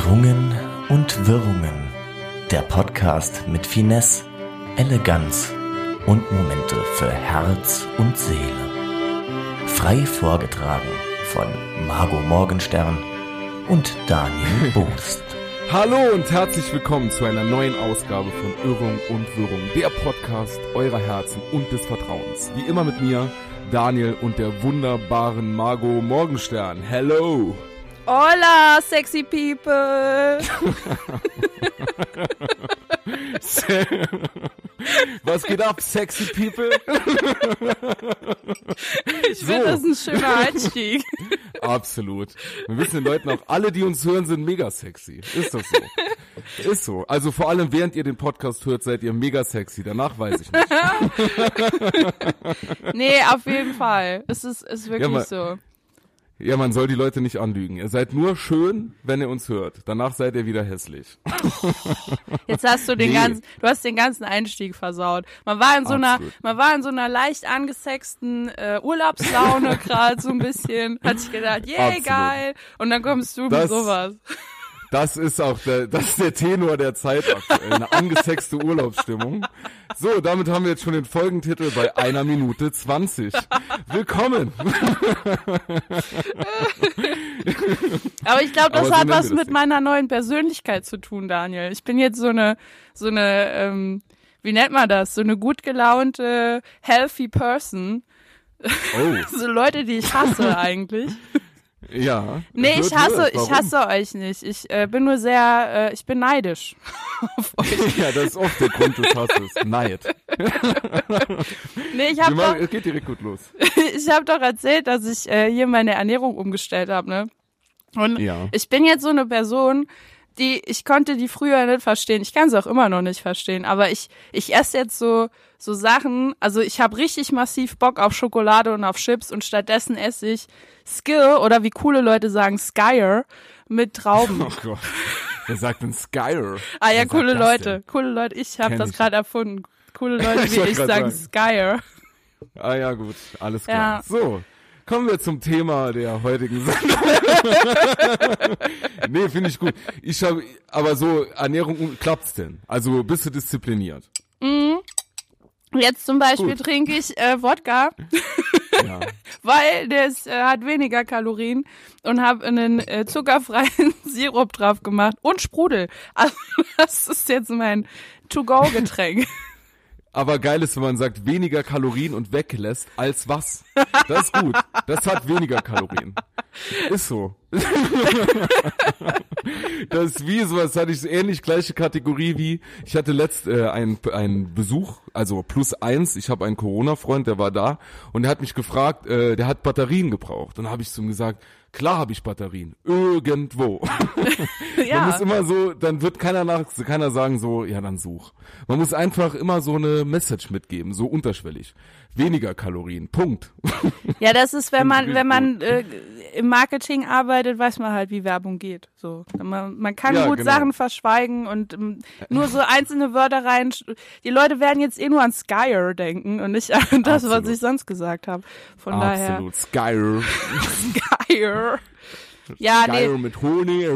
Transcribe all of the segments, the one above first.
Schwungen und Wirrungen. Der Podcast mit Finesse, Eleganz und Momente für Herz und Seele. Frei vorgetragen von Margot Morgenstern und Daniel Boost. Hallo und herzlich willkommen zu einer neuen Ausgabe von Irrung und Wirrung, der Podcast eurer Herzen und des Vertrauens. Wie immer mit mir, Daniel und der wunderbaren Margot Morgenstern. Hello! Hola, sexy people! Was geht ab, sexy people? Ich finde, das ein schöner Einstieg. Absolut. Wir wissen den Leuten auch, alle, die uns hören, sind mega sexy. Ist das so? Ist so. Also vor allem, während ihr den Podcast hört, seid ihr mega sexy. Danach weiß ich nicht. Nee, auf jeden Fall. Es ist wirklich so. Ja, man soll die Leute nicht anlügen. Ihr seid nur schön, wenn ihr uns hört. Danach seid ihr wieder hässlich. Jetzt hast du du hast den ganzen Einstieg versaut. Man war in so einer leicht angesexten Urlaubslaune gerade so ein bisschen. Hat sich gedacht, yeah, geil. Und dann kommst du mit sowas. Das ist der Tenor der Zeit aktuell. Eine angesexte Urlaubsstimmung. So, damit haben wir jetzt schon den Folgentitel bei 1 Minute 20. Willkommen. Aber ich glaube, das hat was mit meiner neuen Persönlichkeit zu tun, Daniel. Ich bin jetzt so eine, wie nennt man das? So eine gut gelaunte, healthy person. Oh. So Leute, die ich hasse eigentlich. Ja. Nee, ich hasse euch nicht. Ich bin nur sehr, ich bin neidisch auf euch. Ja, das ist oft der Grund des Hasses. Neid. Nee, es geht direkt gut los. Ich habe doch erzählt, dass ich hier meine Ernährung umgestellt habe, ne? Und ich bin jetzt so eine Person, ich konnte die früher nicht verstehen. Ich kann sie auch immer noch nicht verstehen. Aber ich esse jetzt so Sachen, also ich habe richtig massiv Bock auf Schokolade und auf Chips und stattdessen esse ich Skill oder wie coole Leute sagen Skyr mit Trauben. Oh Gott, wer sagt denn Skyr? Ah ja, coole Leute, ich habe das gerade erfunden. Coole Leute wie ich sagen Skyr. Ah ja, gut, alles klar. Ja. So, kommen wir zum Thema der heutigen Sendung. Nee, finde ich gut. Aber so Ernährung, klappt's denn? Also bist du diszipliniert? Jetzt zum Beispiel trinke ich Wodka, ja. weil der hat weniger Kalorien und habe einen zuckerfreien Sirup drauf gemacht und Sprudel. Also das ist jetzt mein To-Go-Getränk. Aber geil ist, wenn man sagt, weniger Kalorien und weglässt als was. Das ist gut. Das hat weniger Kalorien. Ist so. Das ist wie sowas, hatte ich ähnlich gleiche Kategorie wie, ich hatte einen Besuch, also +1, ich habe einen Corona-Freund, der war da und der hat mich gefragt, der hat Batterien gebraucht. Und dann habe ich zu ihm gesagt, klar habe ich Batterien. Irgendwo. Ja. Man muss immer so, dann wird keiner sagen so, ja dann such. Man muss einfach immer so eine Message mitgeben, so unterschwellig. Weniger Kalorien, Punkt. Ja, das ist, wenn man im Marketing arbeitet, weiß man halt, wie Werbung geht. So, man kann gut Sachen verschweigen und nur so einzelne Wörter rein. Die Leute werden jetzt nur an Skyr denken und nicht an das, was ich sonst gesagt habe. Von daher. Absolut, Skyr. Skyr. Ja, Skyr mit Honig.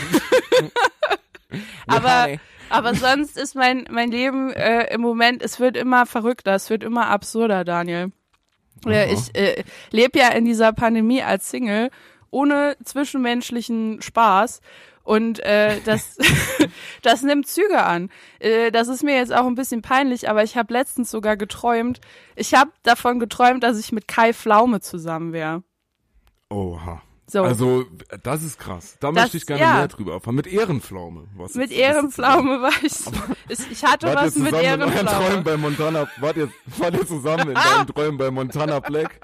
Aber sonst ist mein Leben im Moment, es wird immer verrückter, es wird immer absurder, Daniel. Ich lebe ja in dieser Pandemie als Single, ohne zwischenmenschlichen Spaß. Und das nimmt Züge an. Das ist mir jetzt auch ein bisschen peinlich, aber ich habe letztens sogar geträumt. Ich habe davon geträumt, dass ich mit Kai Pflaume zusammen wäre. Oha. So. Also, das ist krass. Da möchte ich gerne mehr drüber erfahren. Mit Ehrenpflaume. Mit Ehrenpflaume war ich so. Ich hatte was mit Ehrenpflaume. Wart ihr zusammen in deinen Träumen bei Montana Black?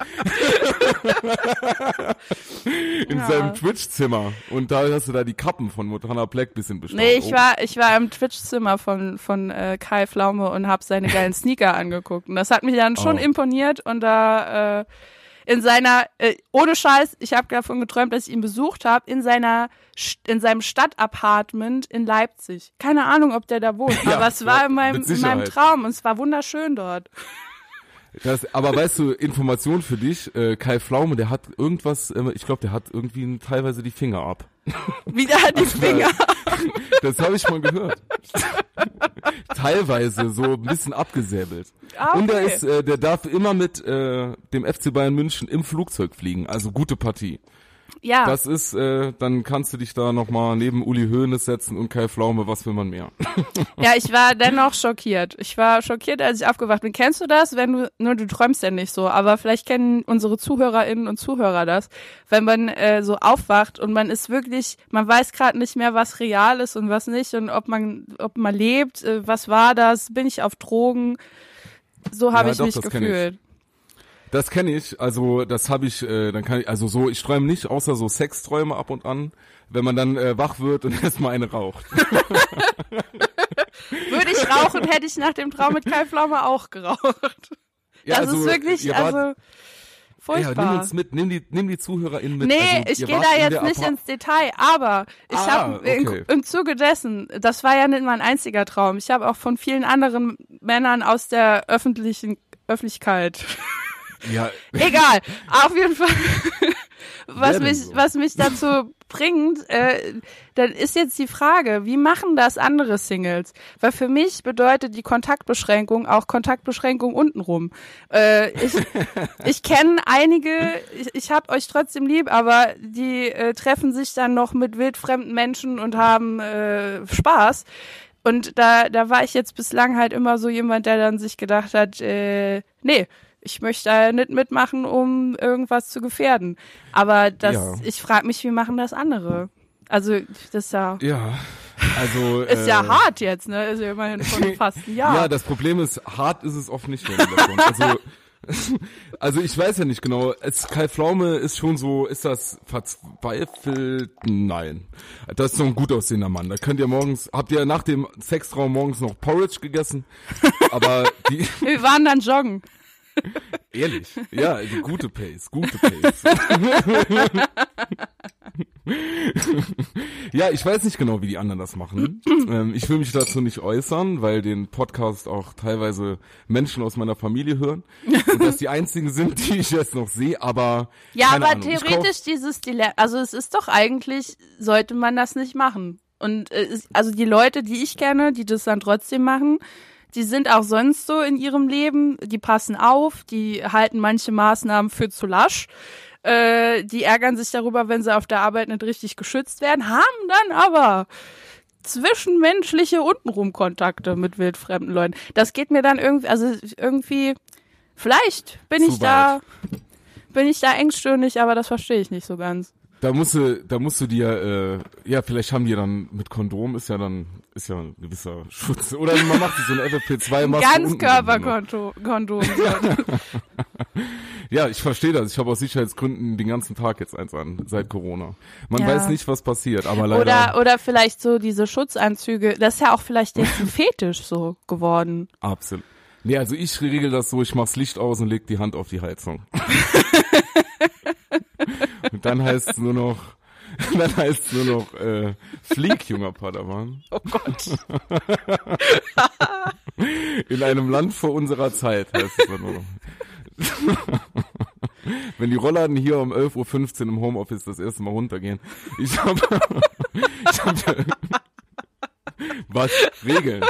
In seinem Twitch-Zimmer. Und da hast du da die Kappen von Montana Black bisschen bestellt. Nee, ich war im Twitch-Zimmer von Kai Pflaume und habe seine geilen Sneaker angeguckt. Und das hat mich dann schon imponiert und da in seiner, ohne Scheiß, ich habe davon geträumt, dass ich ihn besucht habe, in seinem Stadtapartment in Leipzig. Keine Ahnung, ob der da wohnt, aber es war in meinem Traum und es war wunderschön dort. Aber weißt du, Information für dich, Kai Pflaume, der hat irgendwas, ich glaube, der hat irgendwie teilweise die Finger ab. Wieder hat die Finger. Das habe ich mal gehört. Teilweise so ein bisschen abgesäbelt. Okay. Und der darf immer mit dem FC Bayern München im Flugzeug fliegen, also gute Partie. Ja. Das ist, dann kannst du dich da nochmal neben Uli Hoeneß setzen und Kai Pflaume, was will man mehr? Ja, ich war dennoch schockiert. Ich war schockiert, als ich aufgewacht bin. Kennst du das? Du träumst ja nicht so, aber vielleicht kennen unsere Zuhörerinnen und Zuhörer das, wenn man so aufwacht und man ist wirklich, man weiß gerade nicht mehr, was real ist und was nicht und ob man lebt, was war das, bin ich auf Drogen? So habe ich mich gefühlt. Das kenne ich, also das habe ich, dann kann ich, also so, ich träume nicht, außer so Sexträume ab und an, wenn man dann wach wird und erstmal eine raucht. Würde ich rauchen, hätte ich nach dem Traum mit Kai Pflaume auch geraucht. Ja, das ist wirklich, furchtbar. Ja, nimm uns mit, nimm die ZuhörerInnen mit. Nee, also, ich gehe da jetzt nicht ins Detail, aber ich habe okay. im Zuge dessen, das war ja nicht mein einziger Traum, ich habe auch von vielen anderen Männern aus der Öffentlichkeit ja. Egal, auf jeden Fall, was mich dazu bringt, dann ist jetzt die Frage, wie machen das andere Singles? Weil für mich bedeutet die Kontaktbeschränkung auch Kontaktbeschränkung untenrum. Ich kenne einige, ich hab euch trotzdem lieb, aber die treffen sich dann noch mit wildfremden Menschen und haben Spaß. Und da war ich jetzt bislang halt immer so jemand, der dann sich gedacht hat, nee, ich möchte da nicht mitmachen, um irgendwas zu gefährden. Aber ich frage mich, wie machen das andere? Also, das ist ja... Ja, also... ist ja hart jetzt, ne? Ist ja immerhin schon fast ein Jahr. Ja, das Problem ist, hart ist es oft nicht. Also ich weiß ja nicht genau. Kai Pflaume ist schon so, ist das verzweifelt? Nein. Das ist so ein gut aussehender Mann. Da könnt ihr habt ihr nach dem Sextraum morgens noch Porridge gegessen? Aber wir waren dann joggen. Ehrlich? Ja, also gute Pace. Ja, ich weiß nicht genau, wie die anderen das machen. Ich will mich dazu nicht äußern, weil den Podcast auch teilweise Menschen aus meiner Familie hören. Und das die einzigen sind, die ich jetzt noch sehe, aber ja, keine aber Ahnung. Theoretisch dieses Dilemma, also es ist doch eigentlich, sollte man das nicht machen. Und also die Leute, die ich kenne, die das dann trotzdem machen, die sind auch sonst so in ihrem Leben, die passen auf, die halten manche Maßnahmen für zu lasch, die ärgern sich darüber, wenn sie auf der Arbeit nicht richtig geschützt werden, haben dann aber zwischenmenschliche untenrum Kontakte mit wildfremden Leuten. Das geht mir dann irgendwie, vielleicht bin ich da engstirnig, aber das verstehe ich nicht so ganz. Da musst du dir, ja, vielleicht haben die dann mit Kondom, ist ja ein gewisser Schutz. Oder man macht sich so eine FFP2-Maske. Ganzkörperkondom. Ja, ich verstehe das. Ich habe aus Sicherheitsgründen den ganzen Tag jetzt eins an, seit Corona. Man weiß nicht, was passiert, aber leider. Oder vielleicht so diese Schutzanzüge, das ist ja auch vielleicht jetzt ein Fetisch so geworden. Absolut. Nee, also ich regel das so, ich mach's Licht aus und leg die Hand auf die Heizung. Und dann heißt es nur noch, flieg, junger Padawan. Oh Gott. In einem Land vor unserer Zeit heißt es dann nur noch. Wenn die Rollladen hier um 11:15 Uhr im Homeoffice das erste Mal runtergehen. Ich hab was? Regeln.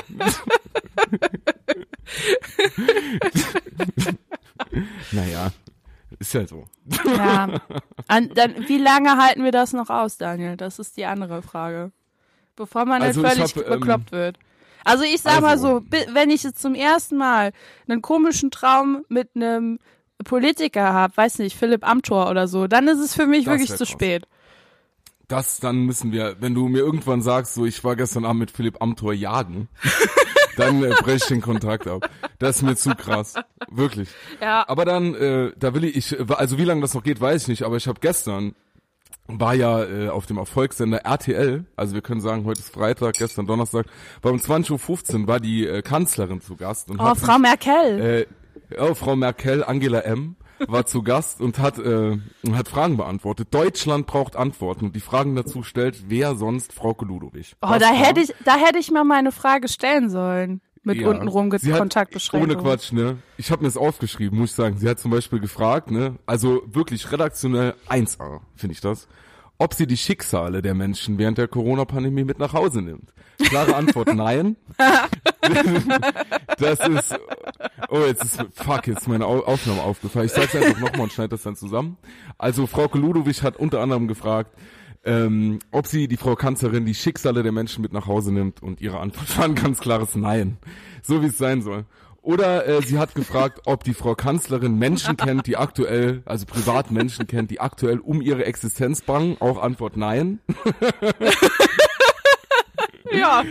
Naja. Ist ja so. Ja. Dann, wie lange halten wir das noch aus, Daniel? Das ist die andere Frage. Bevor man halt völlig bekloppt wird. Also ich sag mal so, wenn ich jetzt zum ersten Mal einen komischen Traum mit einem Politiker habe, weiß nicht, Philipp Amthor oder so, dann ist es für mich wirklich zu spät. Dann müssen wir, wenn du mir irgendwann sagst, so ich war gestern Abend mit Philipp Amthor jagen, dann breche ich den Kontakt ab. Das ist mir zu krass. Wirklich. Ja. Aber dann, da will ich, also wie lange das noch geht, weiß ich nicht, aber ich habe gestern, war ja auf dem Erfolgssender RTL, also wir können sagen, heute ist Freitag, gestern Donnerstag, war um 20:15 Uhr war die Kanzlerin zu Gast. Und Frau Merkel. Frau Merkel, Angela M., war zu Gast und hat Fragen beantwortet. Deutschland braucht Antworten und die Fragen dazu stellt, wer sonst Frauke Ludowig. Da hätte ich mal meine Frage stellen sollen. Mit Ja. untenrum Sie hat- Kontaktbeschränkungen. Ohne Quatsch, ne? Ich habe mir das aufgeschrieben, muss ich sagen. Sie hat zum Beispiel gefragt, ne? Also wirklich redaktionell 1A, finde ich das. Ob sie die Schicksale der Menschen während der Corona-Pandemie mit nach Hause nimmt. Klare Antwort, nein. Das ist, jetzt ist meine Aufnahme aufgefallen. Ich sag's einfach nochmal und schneide das dann zusammen. Also Frau Ludowig hat unter anderem gefragt, ob sie, die Frau Kanzlerin, die Schicksale der Menschen mit nach Hause nimmt, und ihre Antwort war ein ganz klares Nein. So wie es sein soll. Oder sie hat gefragt, ob die Frau Kanzlerin Menschen kennt, die aktuell, also privat Menschen kennt, die aktuell um ihre Existenz bangen. Auch Antwort Nein. Ja.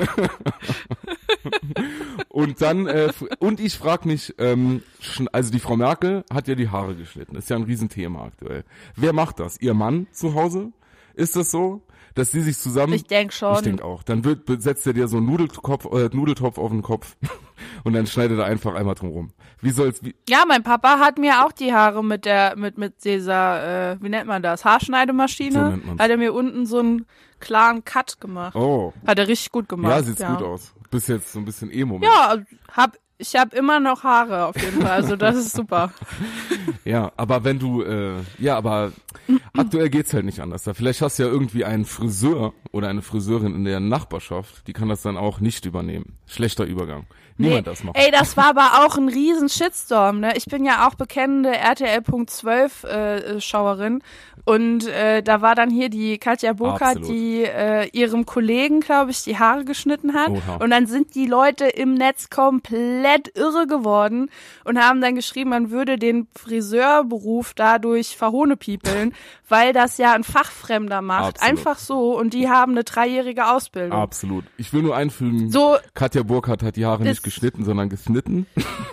Und dann, und ich frage mich, also die Frau Merkel hat ja die Haare geschnitten. Ist ja ein Riesenthema aktuell. Wer macht das? Ihr Mann zu Hause? Ist das so? Dass die sich zusammen... Ich denke schon. Ich denke auch. Dann setzt er dir so einen Nudeltopf auf den Kopf und dann schneidet er einfach einmal drum rum. Ja, mein Papa hat mir auch die Haare mit dieser, wie nennt man das, Haarschneidemaschine, So nennt man's. hat er mir unten so einen klaren Cut gemacht. Oh. Hat er richtig gut gemacht. Ja, sieht's gut aus. Bis jetzt so ein bisschen Emo. Ja, ich hab immer noch Haare auf jeden Fall, also das ist super. Ja, aber wenn du, aber aktuell geht's halt nicht anders. Vielleicht hast du ja irgendwie einen Friseur oder eine Friseurin in der Nachbarschaft, die kann das dann auch nicht übernehmen. Schlechter Übergang. Niemand das macht. Ey, das war aber auch ein riesen Shitstorm, ne? Ich bin ja auch bekennende RTL.12 Schauerin und da war dann hier die Katja Burkhardt, Absolut. die ihrem Kollegen, glaube ich, die Haare geschnitten hat. Oha. Und dann sind die Leute im Netz komplett irre geworden und haben dann geschrieben, man würde den Friseurberuf dadurch verhohnepiepeln, weil das ja ein Fachfremder macht. Absolut. Einfach so, und die haben eine 3-jährige Ausbildung. Absolut. Ich will nur einfügen, So, Katja Burkhardt hat die Haare nicht geschnitten, sondern geschnitten.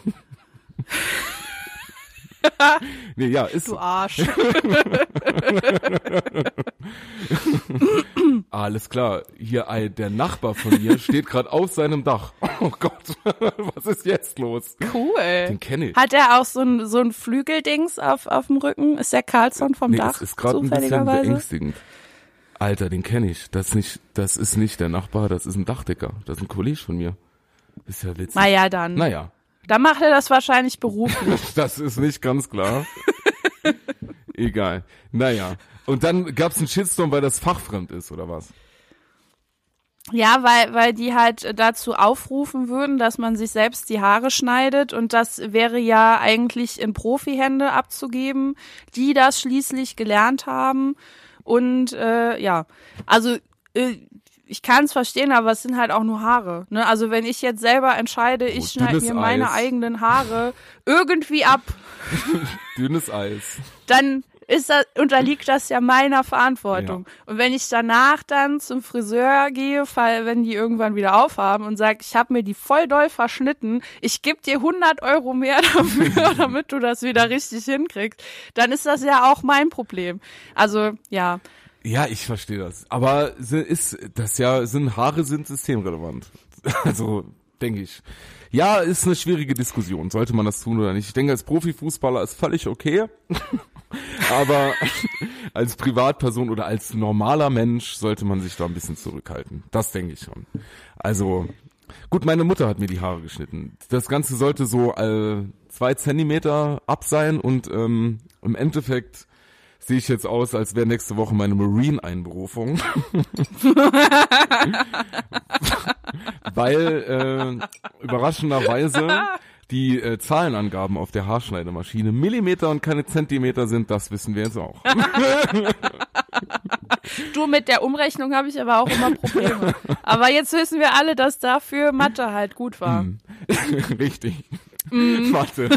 Nee, ja, ist du so. Arsch. Alles klar. Hier, der Nachbar von mir steht gerade auf seinem Dach. Oh Gott, was ist jetzt los? Cool. Den kenne ich. Hat er auch so ein Flügeldings auf dem Rücken? Ist der Carlson vom Dach? Es ist gerade ein bisschen beängstigend. Alter, den kenne ich. Das ist nicht der Nachbar, das ist ein Dachdecker. Das ist ein Kollege von mir. Ist ja witzig. Naja, dann. Naja, Dann macht er das wahrscheinlich beruflich. das ist nicht ganz klar. Egal. Naja. Und dann gab's einen Shitstorm, weil das fachfremd ist, oder was? Ja, weil die halt dazu aufrufen würden, dass man sich selbst die Haare schneidet, und das wäre ja eigentlich in Profihände abzugeben, die das schließlich gelernt haben. Und ich kann es verstehen, aber es sind halt auch nur Haare. Ne? Also wenn ich jetzt selber entscheide, ich schneide dünnes mir meine Eis. eigenen Haare irgendwie ab, Dünnes Eis. dann unterliegt das ja meiner Verantwortung. Ja. Und wenn ich danach dann zum Friseur gehe, wenn die irgendwann wieder aufhaben, und sage, ich habe mir die voll doll verschnitten, ich gebe dir 100 € mehr dafür, damit du das wieder richtig hinkriegst, dann ist das ja auch mein Problem. Also, ja. Ja, ich verstehe das. Aber Haare sind systemrelevant. Also, denke ich. Ja, ist eine schwierige Diskussion. Sollte man das tun oder nicht? Ich denke, als Profifußballer ist völlig okay. Aber als Privatperson oder als normaler Mensch sollte man sich da ein bisschen zurückhalten. Das denke ich schon. Also, gut, meine Mutter hat mir die Haare geschnitten. Das Ganze sollte so 2 Zentimeter ab sein, und im Endeffekt sehe ich jetzt aus, als wäre nächste Woche meine Marine-Einberufung. Weil überraschenderweise die Zahlenangaben auf der Haarschneidemaschine Millimeter und keine Zentimeter sind, das wissen wir jetzt auch. Du, mit der Umrechnung habe ich aber auch immer Probleme. Aber jetzt wissen wir alle, dass dafür Mathe halt gut war. Richtig. Mathe.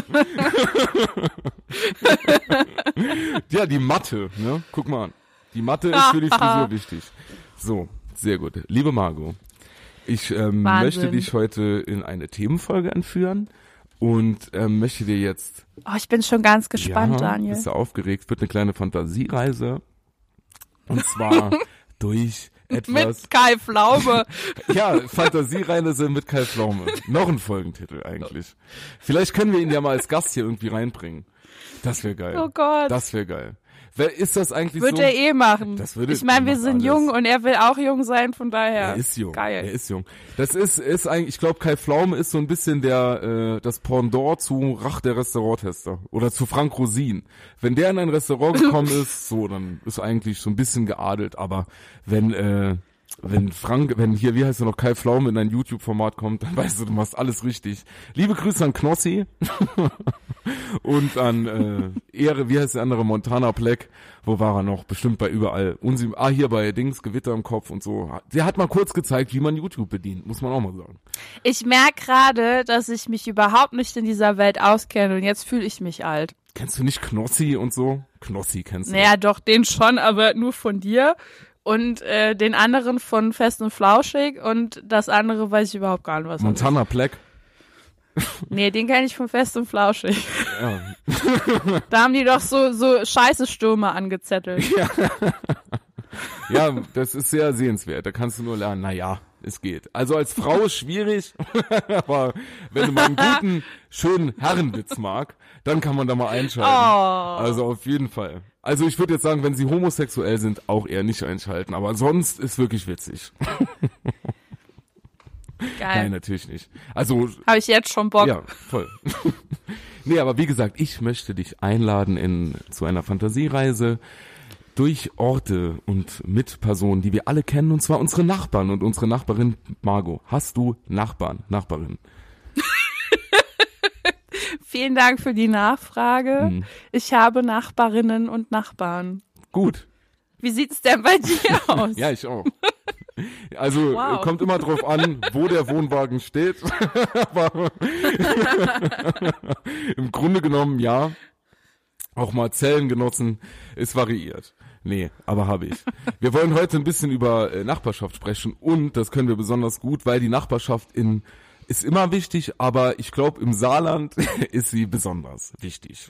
Ja, die Mathe, ne? Guck mal an. Die Mathe ist für die Frisur wichtig. So, sehr gut. Liebe Margot, ich möchte dich heute in eine Themenfolge entführen und möchte dir jetzt... Oh, ich bin schon ganz gespannt, Daniel. Bist du aufgeregt? Wird eine kleine Fantasiereise. Und zwar durch etwas... Mit Kai Pflaume. Ja, Fantasiereise mit Kai Pflaume. Noch ein Folgentitel eigentlich. Vielleicht können wir ihn ja mal als Gast hier irgendwie reinbringen. Das wäre geil. Oh Gott. Das wäre geil. Ist das eigentlich Würde so? er eh machen. Das würde, ich meine, wir sind alles. jung und er will auch jung sein, von daher. Er ist jung. Geil. Er ist jung. Das ist eigentlich, ich glaube, Kai Pflaume ist so ein bisschen das Pendant zu Rach der Restauranttester oder zu Frank Rosin. Wenn der in ein Restaurant gekommen ist, so, dann ist eigentlich so ein bisschen geadelt. Aber wenn hier, wie heißt er noch, Kai Pflaume in ein YouTube-Format kommt, dann weißt du machst alles richtig. Liebe Grüße an Knossi und an wie heißt der andere, Montana Black, wo war er noch? Bestimmt bei überall. Hier bei Gewitter im Kopf und so. Der hat mal kurz gezeigt, wie man YouTube bedient, muss man auch mal sagen. Ich merke gerade, dass ich mich überhaupt nicht in dieser Welt auskenne und jetzt fühle ich mich alt. Kennst du nicht Knossi und so? Knossi kennst du. Naja, doch, den schon, aber nur von dir. Und den anderen von Fest und Flauschig und das andere weiß ich überhaupt gar nicht, was Montana Black. Nee, den kenne ich von Fest und Flauschig. Ja. Da haben die doch so scheiße Stürme angezettelt. Ja, das ist sehr sehenswert. Da kannst du nur lernen, naja, es geht. Also als Frau ist schwierig, aber wenn du mal einen guten, schönen Herrenwitz mag, dann kann man da mal einschalten. Oh. Also auf jeden Fall. Also ich würde jetzt sagen, wenn sie homosexuell sind, auch eher nicht einschalten. Aber sonst ist wirklich witzig. Geil. Nein, natürlich nicht. Also habe ich jetzt schon Bock. Ja, voll. Nee, aber wie gesagt, ich möchte dich einladen zu einer Fantasiereise durch Orte und mit Personen, die wir alle kennen, und zwar unsere Nachbarn und unsere Nachbarin Margot. Hast du Nachbarin? Vielen Dank für die Nachfrage. Ich habe Nachbarinnen und Nachbarn. Gut. Wie sieht's denn bei dir aus? Ja, ich auch. Also kommt immer drauf an, wo der Wohnwagen steht. Aber im Grunde genommen ja. Auch mal Zellengenossen, es variiert. Nee, aber habe ich. Wir wollen heute ein bisschen über Nachbarschaft sprechen und das können wir besonders gut, weil die Nachbarschaft ist immer wichtig, aber ich glaube im Saarland ist sie besonders wichtig.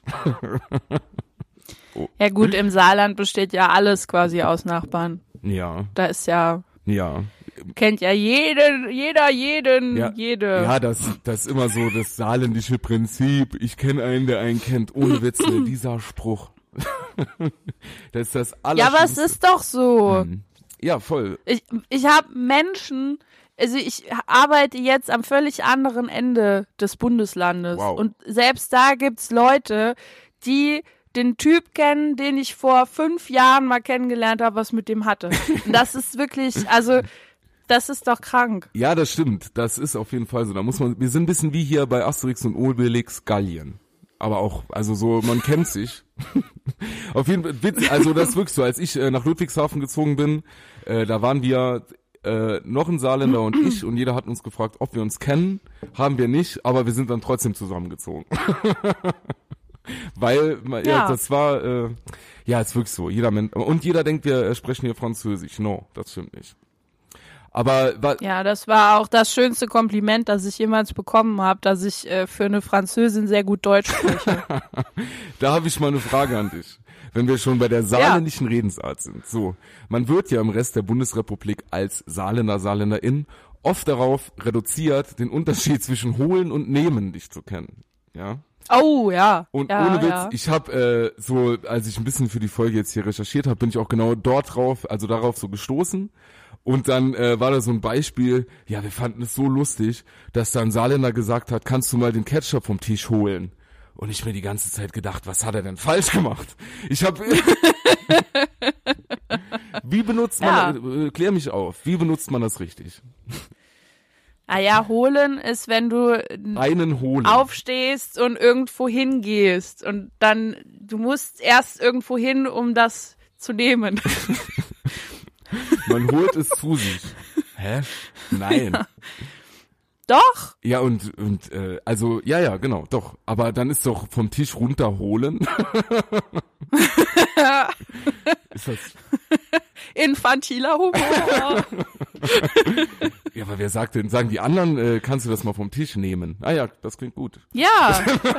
Oh. Ja gut, im Saarland besteht ja alles quasi aus Nachbarn. Ja. Da ist ja. Kennt ja jeder jeden. Ja, das ist immer so das saarländische Prinzip. Ich kenne einen, der einen kennt. Ohne Witz, dieser Spruch. Das ist das Allerschlimmste. Ja, aber es ist doch so. Ja, voll. Ich habe Menschen, also ich arbeite jetzt am völlig anderen Ende des Bundeslandes. Wow. Und selbst da gibt's Leute, die den Typ kennen, den ich vor 5 Jahren mal kennengelernt habe, was mit dem hatte. Und das ist wirklich, also das ist doch krank. Ja, das stimmt. Das ist auf jeden Fall so. Wir sind ein bisschen wie hier bei Asterix und Obelix Gallien. Aber auch, also so, man kennt sich. Auf jeden Fall, Witz, also das ist wirklich so, als ich nach Ludwigshafen gezogen bin, da waren wir noch ein Saarländer und ich und jeder hat uns gefragt, ob wir uns kennen. Haben wir nicht, aber wir sind dann trotzdem zusammengezogen. Weil, das war, ist wirklich so, jeder denkt, wir sprechen hier Französisch. No, das stimmt nicht. Aber ja, das war auch das schönste Kompliment, das ich jemals bekommen habe, dass ich für eine Französin sehr gut Deutsch spreche. Da habe ich mal eine Frage an dich, wenn wir schon bei der saarländischen Redensart sind. So, man wird ja im Rest der Bundesrepublik als Saarländer, Saarländerin oft darauf reduziert, den Unterschied zwischen holen und nehmen nicht zu kennen. Ja. Oh, ja. Und ja, ohne Witz, ja. ich habe als ich ein bisschen für die Folge jetzt hier recherchiert habe, bin ich auch genau darauf so gestoßen. Und dann war da so ein Beispiel, ja, wir fanden es so lustig, dass da ein Saarländer gesagt hat, kannst du mal den Ketchup vom Tisch holen? Und ich mir die ganze Zeit gedacht, was hat er denn falsch gemacht? Wie benutzt man, klär mich auf, wie benutzt man das richtig? Ah ja, holen ist, wenn du einen holen. Aufstehst und irgendwo hingehst und dann, du musst erst irgendwo hin, um das zu nehmen. Man holt es zu sich. Hä? Nein. Ja. Doch. Ja, also, ja, genau, doch. Aber dann ist doch vom Tisch runterholen. Ist das... Infantiler Humor. Ja, aber wer sagt denn, sagen die anderen, kannst du das mal vom Tisch nehmen? Ah ja, das klingt gut. Ja.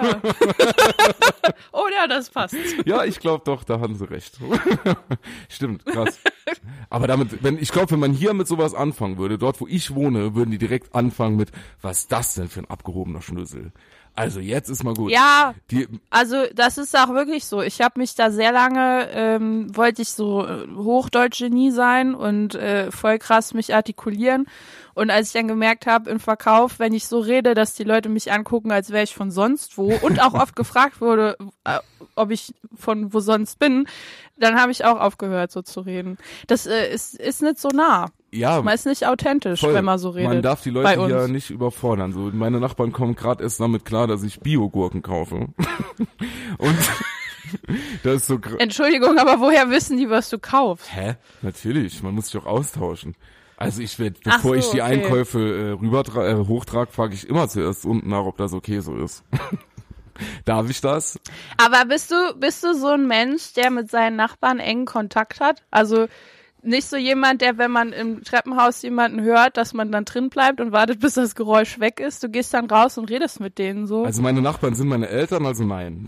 Oh ja, das passt. Ja, ich glaube doch, da haben sie recht. Stimmt, krass. Aber wenn man hier mit sowas anfangen würde, dort wo ich wohne, würden die direkt anfangen mit, was ist das denn für ein abgehobener Schnösel? Also jetzt ist mal gut. Ja, also das ist auch wirklich so. Ich habe mich da sehr lange, wollte ich so Hochdeutsch-Genie sein und voll krass mich artikulieren. Und als ich dann gemerkt habe im Verkauf, wenn ich so rede, dass die Leute mich angucken, als wäre ich von sonst wo und auch oft gefragt wurde, ob ich von wo sonst bin, dann habe ich auch aufgehört, so zu reden. Das ist nicht so nah. Ja, man ist nicht authentisch, voll. wenn man so redet. Man darf die Leute ja nicht überfordern. So, meine Nachbarn kommen gerade erst damit klar, dass ich Bio-Gurken kaufe. Und das ist so. Entschuldigung, aber woher wissen die, was du kaufst? Hä? Natürlich, man muss sich auch austauschen. Also ich werde, bevor ich die Einkäufe hochtrage, frage ich immer zuerst unten nach, ob das okay so ist. Darf ich das? Aber bist du so ein Mensch, der mit seinen Nachbarn engen Kontakt hat? Also nicht so jemand, der, wenn man im Treppenhaus jemanden hört, dass man dann drin bleibt und wartet, bis das Geräusch weg ist. Du gehst dann raus und redest mit denen so. Also meine Nachbarn sind meine Eltern, also nein.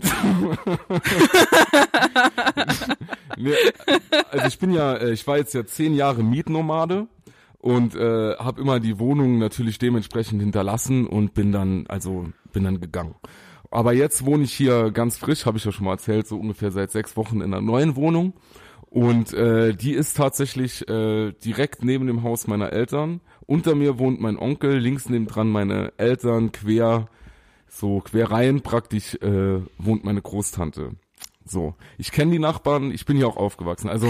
Nee, also ich war jetzt ja 10 Jahre Mietnomade und habe immer die Wohnung natürlich dementsprechend hinterlassen und bin dann gegangen. Aber jetzt wohne ich hier ganz frisch, habe ich ja schon mal erzählt, so ungefähr seit 6 Wochen in einer neuen Wohnung. Und die ist tatsächlich direkt neben dem Haus meiner Eltern. Unter mir wohnt mein Onkel, links nebendran meine Eltern, quer rein praktisch wohnt meine Großtante. So, ich kenne die Nachbarn, ich bin hier auch aufgewachsen. Also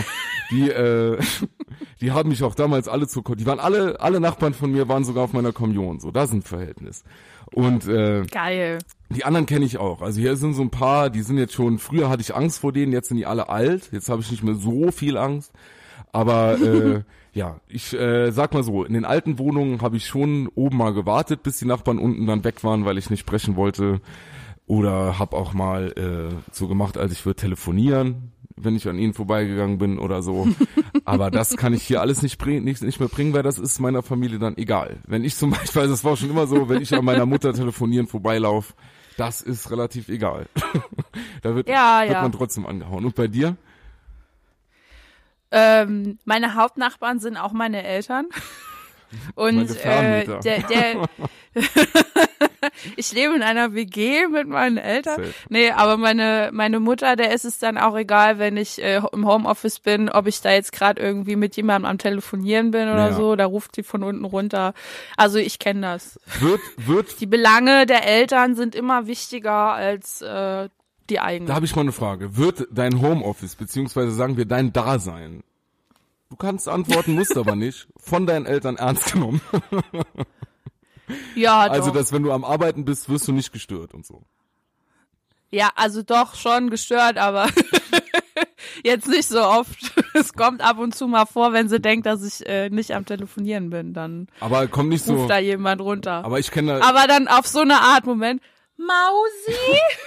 die haben mich auch damals die waren alle Nachbarn von mir waren sogar auf meiner Kommunion. So, da ist ein Verhältnis. Und geil. Die anderen kenne ich auch. Also hier sind so ein paar, die sind jetzt schon, früher hatte ich Angst vor denen, jetzt sind die alle alt. Jetzt habe ich nicht mehr so viel Angst. Aber ja, ich sag mal so, in den alten Wohnungen habe ich schon oben mal gewartet, bis die Nachbarn unten dann weg waren, weil ich nicht sprechen wollte. Oder habe auch mal so gemacht, als ich würde telefonieren, wenn ich an ihnen vorbeigegangen bin oder so. Aber das kann ich hier alles nicht mehr bringen, weil das ist meiner Familie dann egal. Wenn ich zum Beispiel, also das war schon immer so, wenn ich an meiner Mutter telefonieren vorbeilaufe, das ist relativ egal. Da wird man trotzdem angehauen. Und bei dir? Meine Hauptnachbarn sind auch meine Eltern. Und ich lebe in einer WG mit meinen Eltern. Safe. Nee, aber meine Mutter, der ist es dann auch egal, wenn ich im Homeoffice bin, ob ich da jetzt gerade irgendwie mit jemandem am Telefonieren bin oder so, da ruft sie von unten runter. Also ich kenne das. Die Belange der Eltern sind immer wichtiger als die eigenen. Da habe ich mal eine Frage. Wird dein Homeoffice, beziehungsweise sagen wir dein Dasein, du kannst antworten, musst aber nicht, von deinen Eltern ernst genommen? Ja, doch. Also, dass wenn du am Arbeiten bist, wirst du nicht gestört und so. Ja, also doch schon gestört, aber jetzt nicht so oft. Es kommt ab und zu mal vor, wenn sie denkt, dass ich nicht am Telefonieren bin, dann aber kommt nicht ruft da jemand runter. Aber ich kenne aber dann auf so eine Art Moment, Mausi?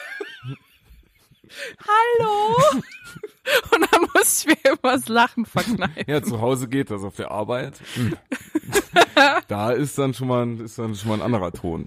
Hallo? Und dann muss ich mir immer das Lachen verkneifen. Ja, zu Hause geht das, auf der Arbeit. Da ist dann schon mal ein anderer Ton.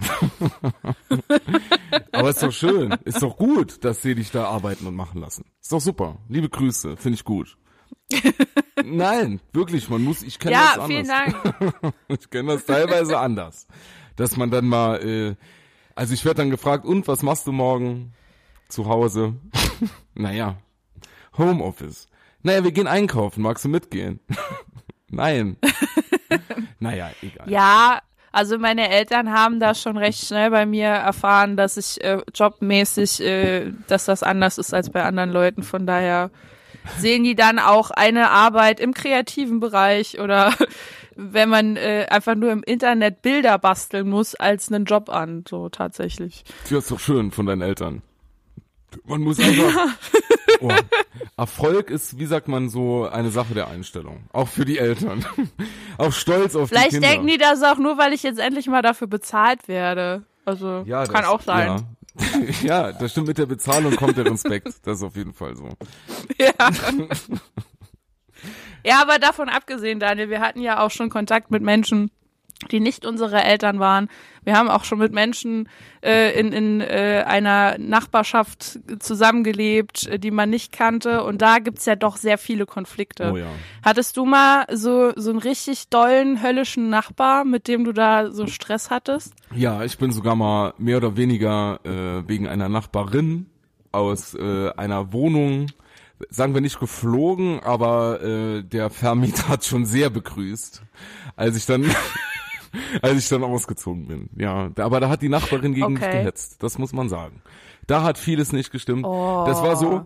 Aber ist doch schön, ist doch gut, dass sie dich da arbeiten und machen lassen. Ist doch super. Liebe Grüße, finde ich gut. Nein, wirklich, ich kenne das anders. Ja, vielen Dank. Ich kenne das teilweise anders. Dass man dann mal, also ich werde dann gefragt, und was machst du morgen zu Hause? Naja, Homeoffice. Naja, wir gehen einkaufen, magst du mitgehen? Nein. Naja, egal. Ja, also meine Eltern haben da schon recht schnell bei mir erfahren, dass ich jobmäßig, dass das anders ist als bei anderen Leuten. Von daher sehen die dann auch eine Arbeit im kreativen Bereich oder wenn man einfach nur im Internet Bilder basteln muss, als einen Job an, so tatsächlich. Das ist doch schön von deinen Eltern. Man muss einfach... Oh. Erfolg ist, wie sagt man so, eine Sache der Einstellung. Auch für die Eltern. Auch stolz auf die Kinder. Vielleicht denken die das auch nur, weil ich jetzt endlich mal dafür bezahlt werde. Also, ja, kann auch sein. Ja. Ja, das stimmt, mit der Bezahlung kommt der Respekt. Das ist auf jeden Fall so. Ja. Ja, aber davon abgesehen, Daniel, wir hatten ja auch schon Kontakt mit Menschen, die nicht unsere Eltern waren. Wir haben auch schon mit Menschen in einer Nachbarschaft zusammengelebt, die man nicht kannte. Und da gibt's ja doch sehr viele Konflikte. Oh ja. Hattest du mal so einen richtig dollen, höllischen Nachbar, mit dem du da so Stress hattest? Ja, ich bin sogar mal mehr oder weniger wegen einer Nachbarin aus einer Wohnung, sagen wir nicht geflogen, aber der Vermieter hat schon sehr begrüßt, als ich dann ausgezogen bin. Ja, aber da hat die Nachbarin gegen mich gehetzt, das muss man sagen. Da hat vieles nicht gestimmt. Oh. Das war so,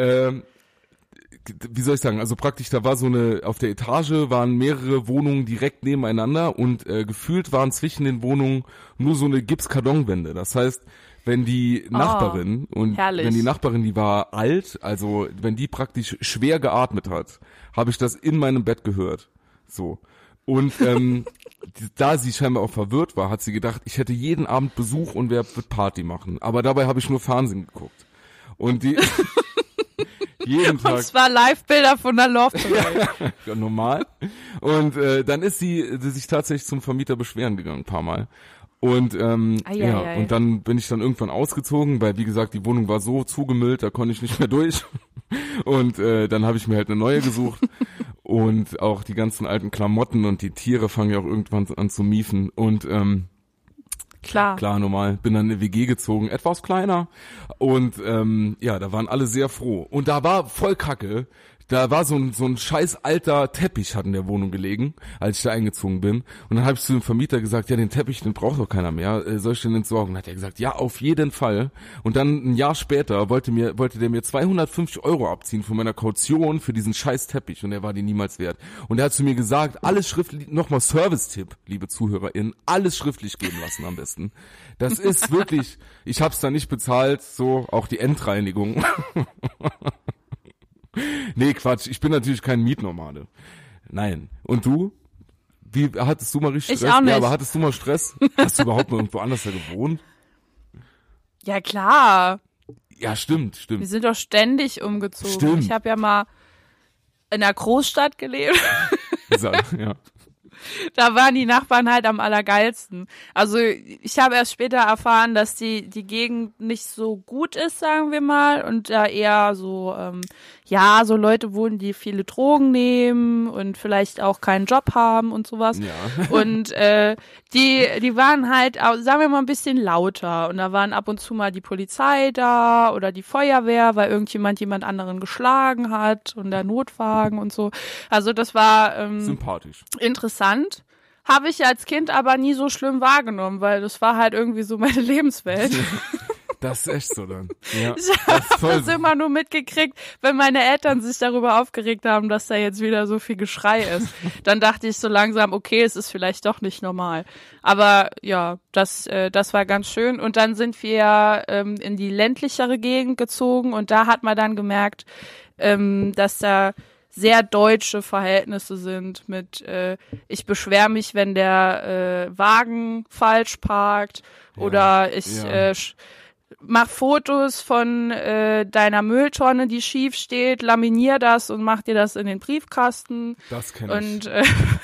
wie soll ich sagen, also praktisch, da war so auf der Etage waren mehrere Wohnungen direkt nebeneinander und gefühlt waren zwischen den Wohnungen nur so eine Gipskartonwände. Das heißt, wenn die Nachbarin die war alt, also wenn die praktisch schwer geatmet hat, habe ich das in meinem Bett gehört. So. Und da sie scheinbar auch verwirrt war, hat sie gedacht, ich hätte jeden Abend Besuch und wer wird Party machen. Aber dabei habe ich nur Fernsehen geguckt. Und die jeden Tag. Und zwar Live-Bilder von der Love-Parade. Ja, normal. Und dann ist sie sich tatsächlich zum Vermieter beschweren gegangen, ein paar Mal. Und und dann bin ich dann irgendwann ausgezogen, weil wie gesagt, die Wohnung war so zugemüllt, da konnte ich nicht mehr durch. Und dann habe ich mir halt eine neue gesucht. Und auch die ganzen alten Klamotten und die Tiere fangen ja auch irgendwann an zu miefen. Und klar, normal. Bin dann in eine WG gezogen, etwas kleiner. Und da waren alle sehr froh. Und da war voll Kacke. Da war so ein scheiß alter Teppich hat in der Wohnung gelegen, als ich da eingezogen bin. Und dann habe ich zu dem Vermieter gesagt, ja, den Teppich, den braucht doch keiner mehr. Soll ich den entsorgen? Und hat er gesagt, ja, auf jeden Fall. Und dann ein Jahr später wollte der mir 250 € abziehen von meiner Kaution für diesen scheiß Teppich. Und er war die niemals wert. Und er hat zu mir gesagt, alles schriftlich, nochmal Service-Tipp, liebe ZuhörerInnen, alles schriftlich geben lassen am besten. Das ist wirklich, ich hab's da nicht bezahlt, so auch die Endreinigung. Nee, Quatsch, ich bin natürlich kein Mietnomade. Nein. Und du? Wie, hattest du mal richtig Stress? Ich auch nicht. Ja, aber hattest du mal Stress? Hast du überhaupt mal irgendwo anders da gewohnt? Ja, klar. Ja, stimmt. Wir sind doch ständig umgezogen. Stimmt. Ich habe ja mal in einer Großstadt gelebt. Ja. Da waren die Nachbarn halt am allergeilsten. Also ich habe erst später erfahren, dass die Gegend nicht so gut ist, sagen wir mal, und da eher so, so Leute wohnen, die viele Drogen nehmen und vielleicht auch keinen Job haben und sowas. Ja. Und die waren halt, sagen wir mal, ein bisschen lauter. Und da waren ab und zu mal die Polizei da oder die Feuerwehr, weil jemand anderen geschlagen hat und der Notwagen und so. Also das war sympathisch. Interessant. Habe ich als Kind aber nie so schlimm wahrgenommen, weil das war halt irgendwie so meine Lebenswelt. Das ist echt so dann. Ja, ich habe das immer nur mitgekriegt, wenn meine Eltern sich darüber aufgeregt haben, dass da jetzt wieder so viel Geschrei ist. Dann dachte ich so langsam, okay, es ist vielleicht doch nicht normal. Aber ja, das war ganz schön. Und dann sind wir in die ländlichere Gegend gezogen und da hat man dann gemerkt, dass da sehr deutsche Verhältnisse sind mit ich beschwere mich, wenn der Wagen falsch parkt oder ich mach Fotos von deiner Mülltonne, die schief steht, laminier das und mach dir das in den Briefkasten. Das kenne ich. Und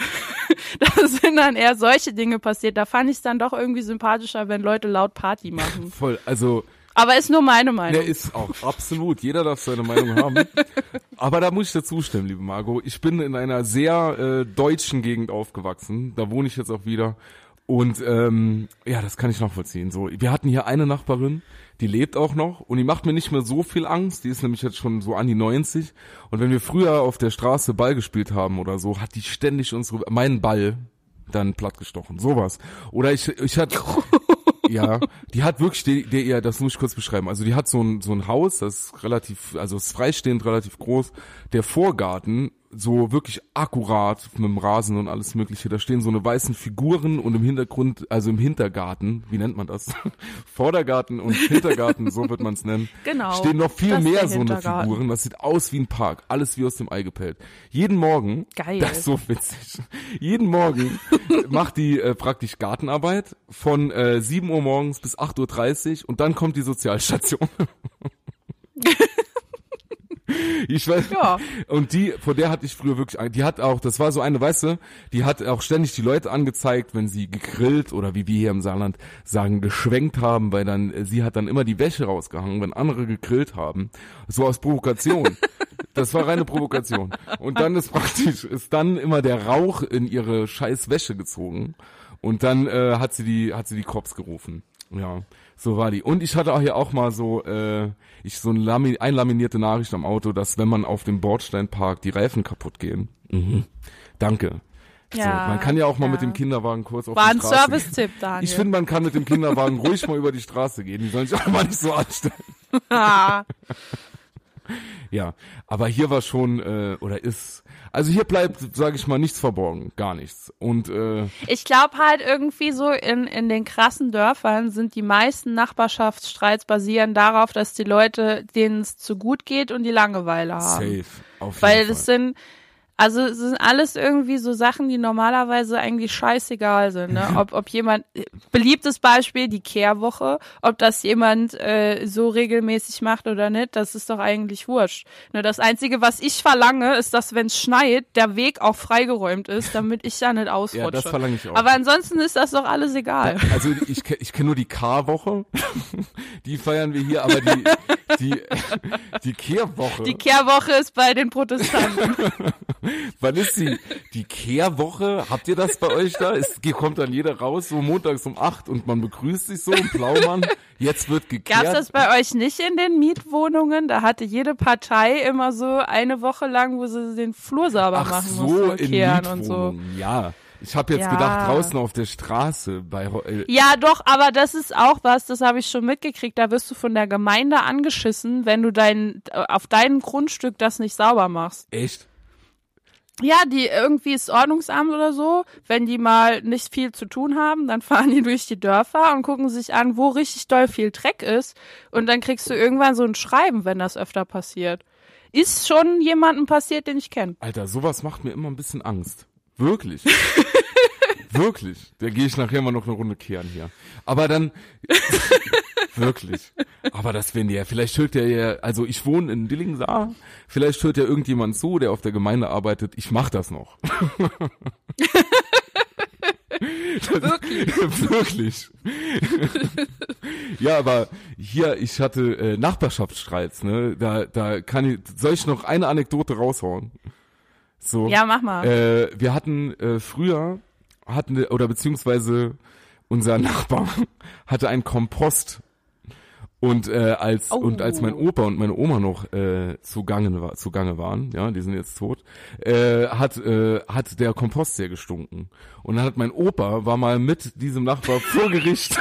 da sind dann eher solche Dinge passiert. Da fand ich es dann doch irgendwie sympathischer, wenn Leute laut Party machen. Voll, also aber ist nur meine Meinung. Der ist auch absolut. Jeder darf seine Meinung haben. Aber da muss ich dazu stimmen, liebe Margot. Ich bin in einer sehr deutschen Gegend aufgewachsen. Da wohne ich jetzt auch wieder. Und das kann ich nachvollziehen. So, wir hatten hier eine Nachbarin, die lebt auch noch und die macht mir nicht mehr so viel Angst. Die ist nämlich jetzt schon so an die 90. Und wenn wir früher auf der Straße Ball gespielt haben oder so, hat die ständig meinen Ball dann plattgestochen. Sowas. Oder ich hatte... Ja, die hat wirklich, das muss ich kurz beschreiben. Also die hat so ein Haus, das ist relativ, also ist freistehend, relativ groß. Der Vorgarten, so wirklich akkurat mit dem Rasen und alles Mögliche. Da stehen so eine weißen Figuren und im Hintergrund, also im Hintergarten, wie nennt man das? Vordergarten und Hintergarten, so wird man es nennen. Genau. Stehen noch viel mehr so eine Figuren. Das sieht aus wie ein Park. Alles wie aus dem Ei gepellt. Jeden Morgen, geil. Das ist so witzig. Jeden Morgen macht die praktisch Gartenarbeit von 7 Uhr morgens bis 8:30 Uhr und dann kommt die Sozialstation. Ich weiß. Ja. Und vor der hatte ich früher wirklich, die hat auch, das war so eine, weißt du, die hat auch ständig die Leute angezeigt, wenn sie gegrillt oder wie wir hier im Saarland sagen, geschwenkt haben, weil dann, sie hat dann immer die Wäsche rausgehangen, wenn andere gegrillt haben. So aus Provokation. Das war reine Provokation. Und dann ist dann immer der Rauch in ihre scheiß Wäsche gezogen. Und dann hat sie die Cops gerufen. Ja, so war die. Und ich hatte auch hier auch mal so einlaminierte Nachricht am Auto, dass wenn man auf dem Bordstein parkt, die Reifen kaputt gehen. Mhm. Danke. Ja, so, man kann ja auch mal mit dem Kinderwagen kurz auf war die Straße ein Service-Tipp, Daniel. Ich finde, man kann mit dem Kinderwagen ruhig mal über die Straße gehen. Die sollen sich auch mal nicht so anstellen. Ja, aber hier war schon, also hier bleibt, sage ich mal, nichts verborgen, gar nichts. Und ich glaube halt irgendwie so in den krassen Dörfern sind die meisten Nachbarschaftsstreits basieren darauf, dass die Leute, denen es zu gut geht und die Langeweile haben. Safe, auf jeden Weil Fall. es sind alles irgendwie so Sachen, die normalerweise eigentlich scheißegal sind, ne? Ob jemand, beliebtes Beispiel, die Kehrwoche, ob das jemand so regelmäßig macht oder nicht, das ist doch eigentlich wurscht. Ne, das Einzige, was ich verlange, ist, dass wenn es schneit, der Weg auch freigeräumt ist, damit ich da nicht ausrutsche. Ja, das verlange ich auch. Aber ansonsten ist das doch alles egal. Also ich kenne nur die K-Woche, die feiern wir hier, aber die Kehrwoche. Die Kehrwoche ist bei den Protestanten. Wann ist die Kehrwoche? Habt ihr das bei euch da? Kommt dann jeder raus, so montags um 8 und man begrüßt sich so im Blaumann. Jetzt wird gekehrt. Gab's das bei euch nicht in den Mietwohnungen? Da hatte jede Partei immer so eine Woche lang, wo sie den Flur sauber machen musste, in kehren und so. Ja. Ich habe jetzt gedacht, draußen auf der Straße Ja, doch, aber das ist auch was, das habe ich schon mitgekriegt, da wirst du von der Gemeinde angeschissen, wenn du auf deinem Grundstück das nicht sauber machst. Echt? Ja, die irgendwie ist Ordnungsamt oder so, wenn die mal nicht viel zu tun haben, dann fahren die durch die Dörfer und gucken sich an, wo richtig doll viel Dreck ist und dann kriegst du irgendwann so ein Schreiben, wenn das öfter passiert. Ist schon jemandem passiert, den ich kenne. Alter, sowas macht mir immer ein bisschen Angst. Wirklich. Wirklich. Da gehe ich nachher mal noch eine Runde kehren hier. Aber dann, wirklich. Aber das wenn ja, vielleicht hört der ja, also ich wohne in Dillingen-Saar, vielleicht hört ja irgendjemand zu, der auf der Gemeinde arbeitet, ich mach das noch. Wirklich? Wirklich. Ja, aber hier, ich hatte Nachbarschaftsstreits, ne? Da soll ich noch eine Anekdote raushauen? So. Ja, mach mal. Wir hatten beziehungsweise unser Nachbar hatte einen Kompost und als mein Opa und meine Oma noch zugange waren, ja, die sind jetzt tot, hat der Kompost sehr gestunken und dann hat mein Opa war mal mit diesem Nachbar vor Gericht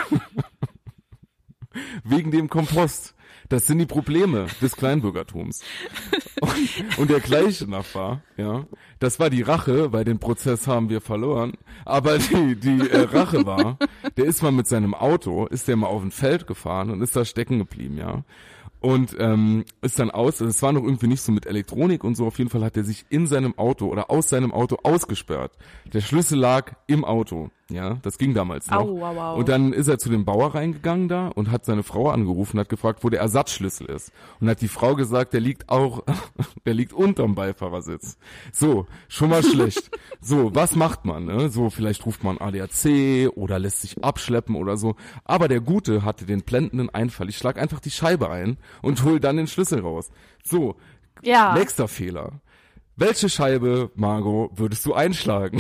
wegen dem Kompost. Das sind die Probleme des Kleinbürgertums. Und der gleiche Nachbar, ja, das war die Rache, weil den Prozess haben wir verloren. Aber die Rache war, der ist mal mit seinem Auto, ist der mal auf ein Feld gefahren und ist da stecken geblieben, ja. Und ist dann es war noch irgendwie nicht so mit Elektronik und so, auf jeden Fall hat er sich in seinem Auto oder aus seinem Auto ausgesperrt. Der Schlüssel lag im Auto, ja, das ging damals noch. Au. Und dann ist er zu dem Bauer reingegangen da und hat seine Frau angerufen, hat gefragt, wo der Ersatzschlüssel ist. Und hat die Frau gesagt, der liegt unterm Beifahrersitz. So, schon mal schlecht. So, was macht man, ne? So, vielleicht ruft man ADAC oder lässt sich abschleppen oder so. Aber der Gute hatte den blendenden Einfall. Ich schlag einfach die Scheibe ein und hol dann den Schlüssel raus. So, ja. Nächster Fehler. Welche Scheibe, Margot, würdest du einschlagen?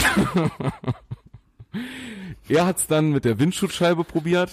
Er hat's dann mit der Windschutzscheibe probiert.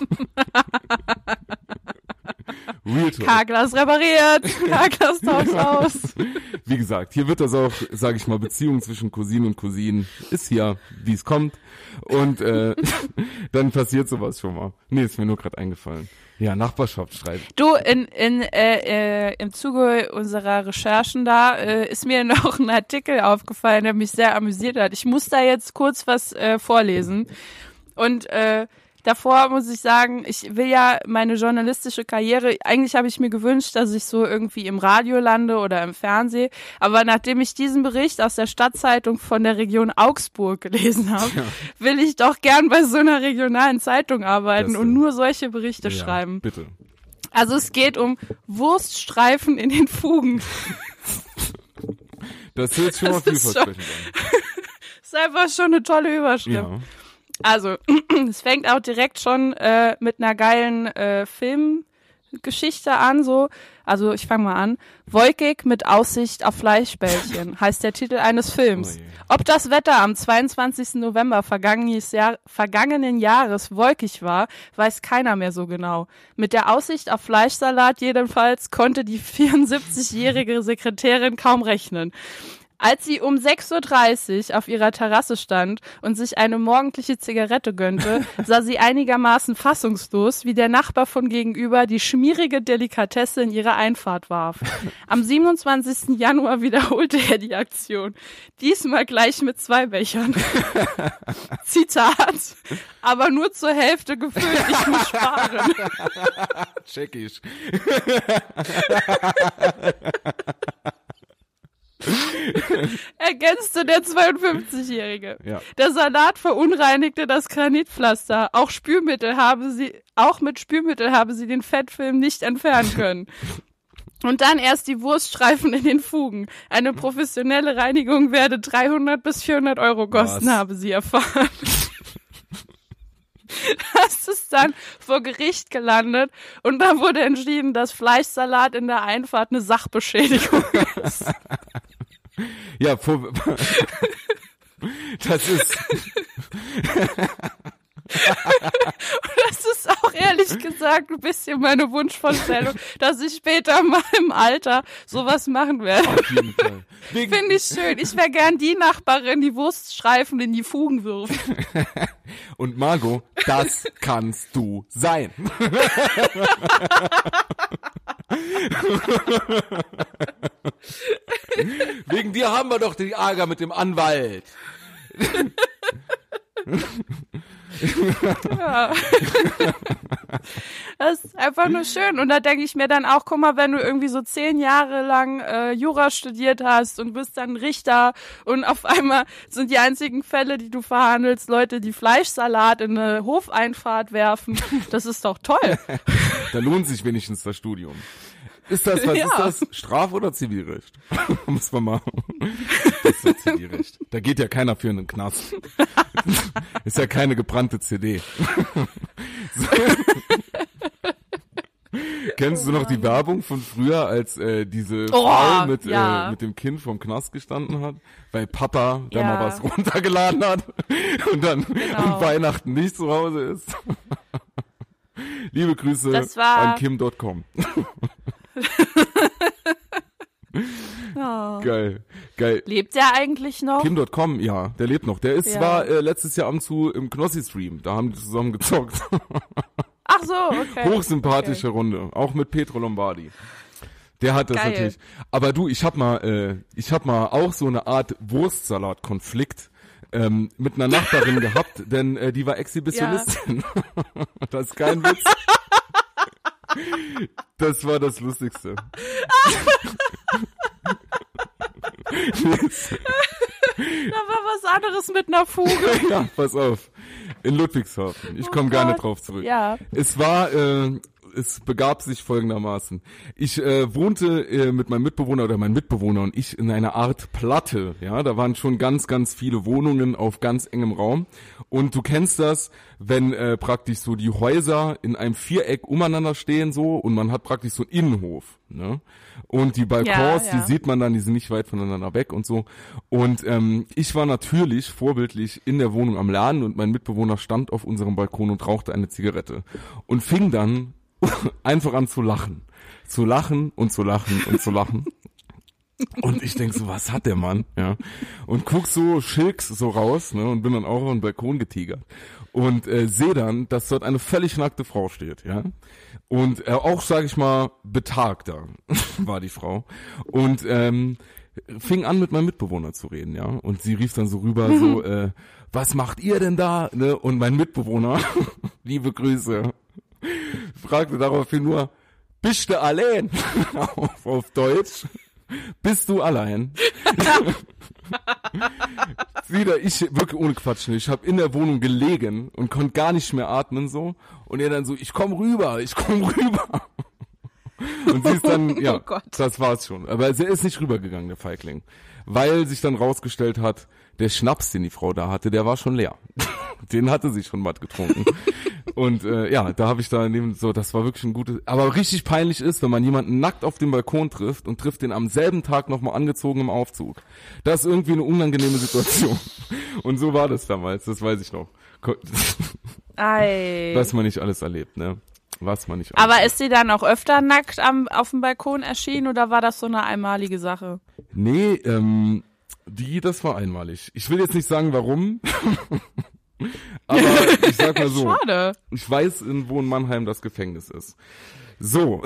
K-Glas repariert, K-Glas tauscht aus. Wie gesagt, hier wird das auch, sage ich mal, Beziehung zwischen Cousinen und Cousinen ist hier, wie es kommt. Und dann passiert sowas schon mal. Nee, ist mir nur gerade eingefallen. Ja, Nachbarschaftsstreit. Du, im Zuge unserer Recherchen da ist mir noch ein Artikel aufgefallen, der mich sehr amüsiert hat. Ich muss da jetzt kurz was vorlesen. Und davor muss ich sagen, ich will ja meine journalistische Karriere, eigentlich habe ich mir gewünscht, dass ich so irgendwie im Radio lande oder im Fernsehen, aber nachdem ich diesen Bericht aus der Stadtzeitung von der Region Augsburg gelesen habe, will ich doch gern bei so einer regionalen Zeitung arbeiten und nur solche Berichte schreiben. Bitte. Also es geht um Wurststreifen in den Fugen. Das hört sich schon mal vielversprechend an. Ist einfach schon eine tolle Überschrift. Ja. Also, es fängt auch direkt schon mit einer geilen Filmgeschichte an, so. Also, ich fange mal an. Wolkig mit Aussicht auf Fleischbällchen heißt der Titel eines Films. Oh je. Ob das Wetter am 22. November vergangenen Jahres wolkig war, weiß keiner mehr so genau. Mit der Aussicht auf Fleischsalat jedenfalls konnte die 74-jährige Sekretärin kaum rechnen. Als sie um 6.30 Uhr auf ihrer Terrasse stand und sich eine morgendliche Zigarette gönnte, sah sie einigermaßen fassungslos, wie der Nachbar von gegenüber die schmierige Delikatesse in ihre Einfahrt warf. Am 27. Januar wiederholte er die Aktion. Diesmal gleich mit 2 Bechern. Zitat, aber nur zur Hälfte gefüllt, ich muss sparen. Check ich. Ergänzte der 52-Jährige. Ja. Der Salat verunreinigte das Granitpflaster. Auch mit Spülmittel habe sie den Fettfilm nicht entfernen können. Und dann erst die Wurststreifen in den Fugen. Eine professionelle Reinigung werde 300 bis 400 Euro kosten, habe sie erfahren. Das ist dann vor Gericht gelandet und da wurde entschieden, dass Fleischsalat in der Einfahrt eine Sachbeschädigung ist. Ja, das ist... Das ist auch ehrlich gesagt ein bisschen meine Wunschvorstellung, dass ich später mal im Alter sowas machen werde. Auf jeden Fall. Finde ich schön. Ich wäre gern die Nachbarin, die Wurststreifen in die Fugen wirft. Und Margot, das kannst du sein. Wegen dir haben wir doch den Ärger mit dem Anwalt. Ja. Das ist einfach nur schön. Und da denke ich mir dann auch, guck mal, wenn du irgendwie so 10 Jahre lang Jura studiert hast und bist dann Richter und auf einmal sind die einzigen Fälle, die du verhandelst, Leute, die Fleischsalat in eine Hofeinfahrt werfen. Das ist doch toll. Da lohnt sich wenigstens das Studium. Ist das, was ist das? Straf- oder Zivilrecht? Muss man mal. Das ist ja Zivilrecht. Da geht ja keiner für in den Knast. Ist ja keine gebrannte CD. So. Kennst du noch die Werbung von früher, als diese Frau mit dem Kind vom Knast gestanden hat? Weil Papa da mal was runtergeladen hat und dann an Weihnachten nicht zu Hause ist. Liebe Grüße an Kim.com. Oh. Geil. Lebt der eigentlich noch? Kim.com, ja, der lebt noch. Der ist war letztes Jahr im Knossi-Stream. Da haben die zusammen gezockt. Ach so, okay. Hochsympathische Runde. Auch mit Petro Lombardi. Der hat das natürlich. Aber du, ich hab mal auch so eine Art Wurstsalat-Konflikt mit einer Nachbarin gehabt, denn die war Exhibitionistin. Ja. Das ist kein Witz. Das war das Lustigste. Da war was anderes mit einer Fuge. Ja, pass auf. In Ludwigshafen. Ich komme gar nicht drauf zurück. Ja. Es begab sich folgendermaßen. Ich wohnte mit meinem Mitbewohner oder mein Mitbewohner und ich in einer Art Platte. Ja, da waren schon ganz, ganz viele Wohnungen auf ganz engem Raum. Und du kennst das, wenn praktisch so die Häuser in einem Viereck umeinander stehen so und man hat praktisch so einen Innenhof. Ne? Und die Balkons, die sieht man dann, die sind nicht weit voneinander weg und so. Und ich war natürlich vorbildlich in der Wohnung am Lernen und mein Mitbewohner stand auf unserem Balkon und rauchte eine Zigarette. Und fing dann einfach an zu lachen. Zu lachen und zu lachen und zu lachen. Und ich denk so, was hat der Mann? Ja. Und guck so Schilks so raus, ne, und bin dann auch auf den Balkon getigert. Und sehe dann, dass dort eine völlig nackte Frau steht, ja. Und auch, sag ich mal, betagter war die Frau. Und fing an, mit meinem Mitbewohner zu reden, ja. Und sie rief dann so rüber, so, was macht ihr denn da? Ne? Und mein Mitbewohner, liebe Grüße, fragte daraufhin nur, bist du allein? auf Deutsch. Bist du allein? Wieder, ich, wirklich ohne Quatsch, ich habe in der Wohnung gelegen und konnte gar nicht mehr atmen so. Und er dann so, ich komm rüber. Und sie ist dann, ja, Oh Gott. das war's schon. Aber sie ist nicht rübergegangen, der Feigling. Weil sich dann rausgestellt hat, der Schnaps, den die Frau da hatte, der war schon leer. Den hatte sie schon matt getrunken. Und ja, da habe ich da neben so, das war wirklich ein gutes, aber richtig peinlich ist, wenn man jemanden nackt auf dem Balkon trifft und trifft den am selben Tag nochmal angezogen im Aufzug. Das ist irgendwie eine unangenehme Situation. Und so war das damals, das weiß ich noch. Ei. Was man nicht alles erlebt, ne? Was man nicht alles Aber ist sie dann auch öfter nackt auf dem Balkon erschienen oder war das so eine einmalige Sache? Nee, das war einmalig. Ich will jetzt nicht sagen, warum. Aber ich sag mal so. Schade. Ich weiß, wo in Mannheim das Gefängnis ist. So.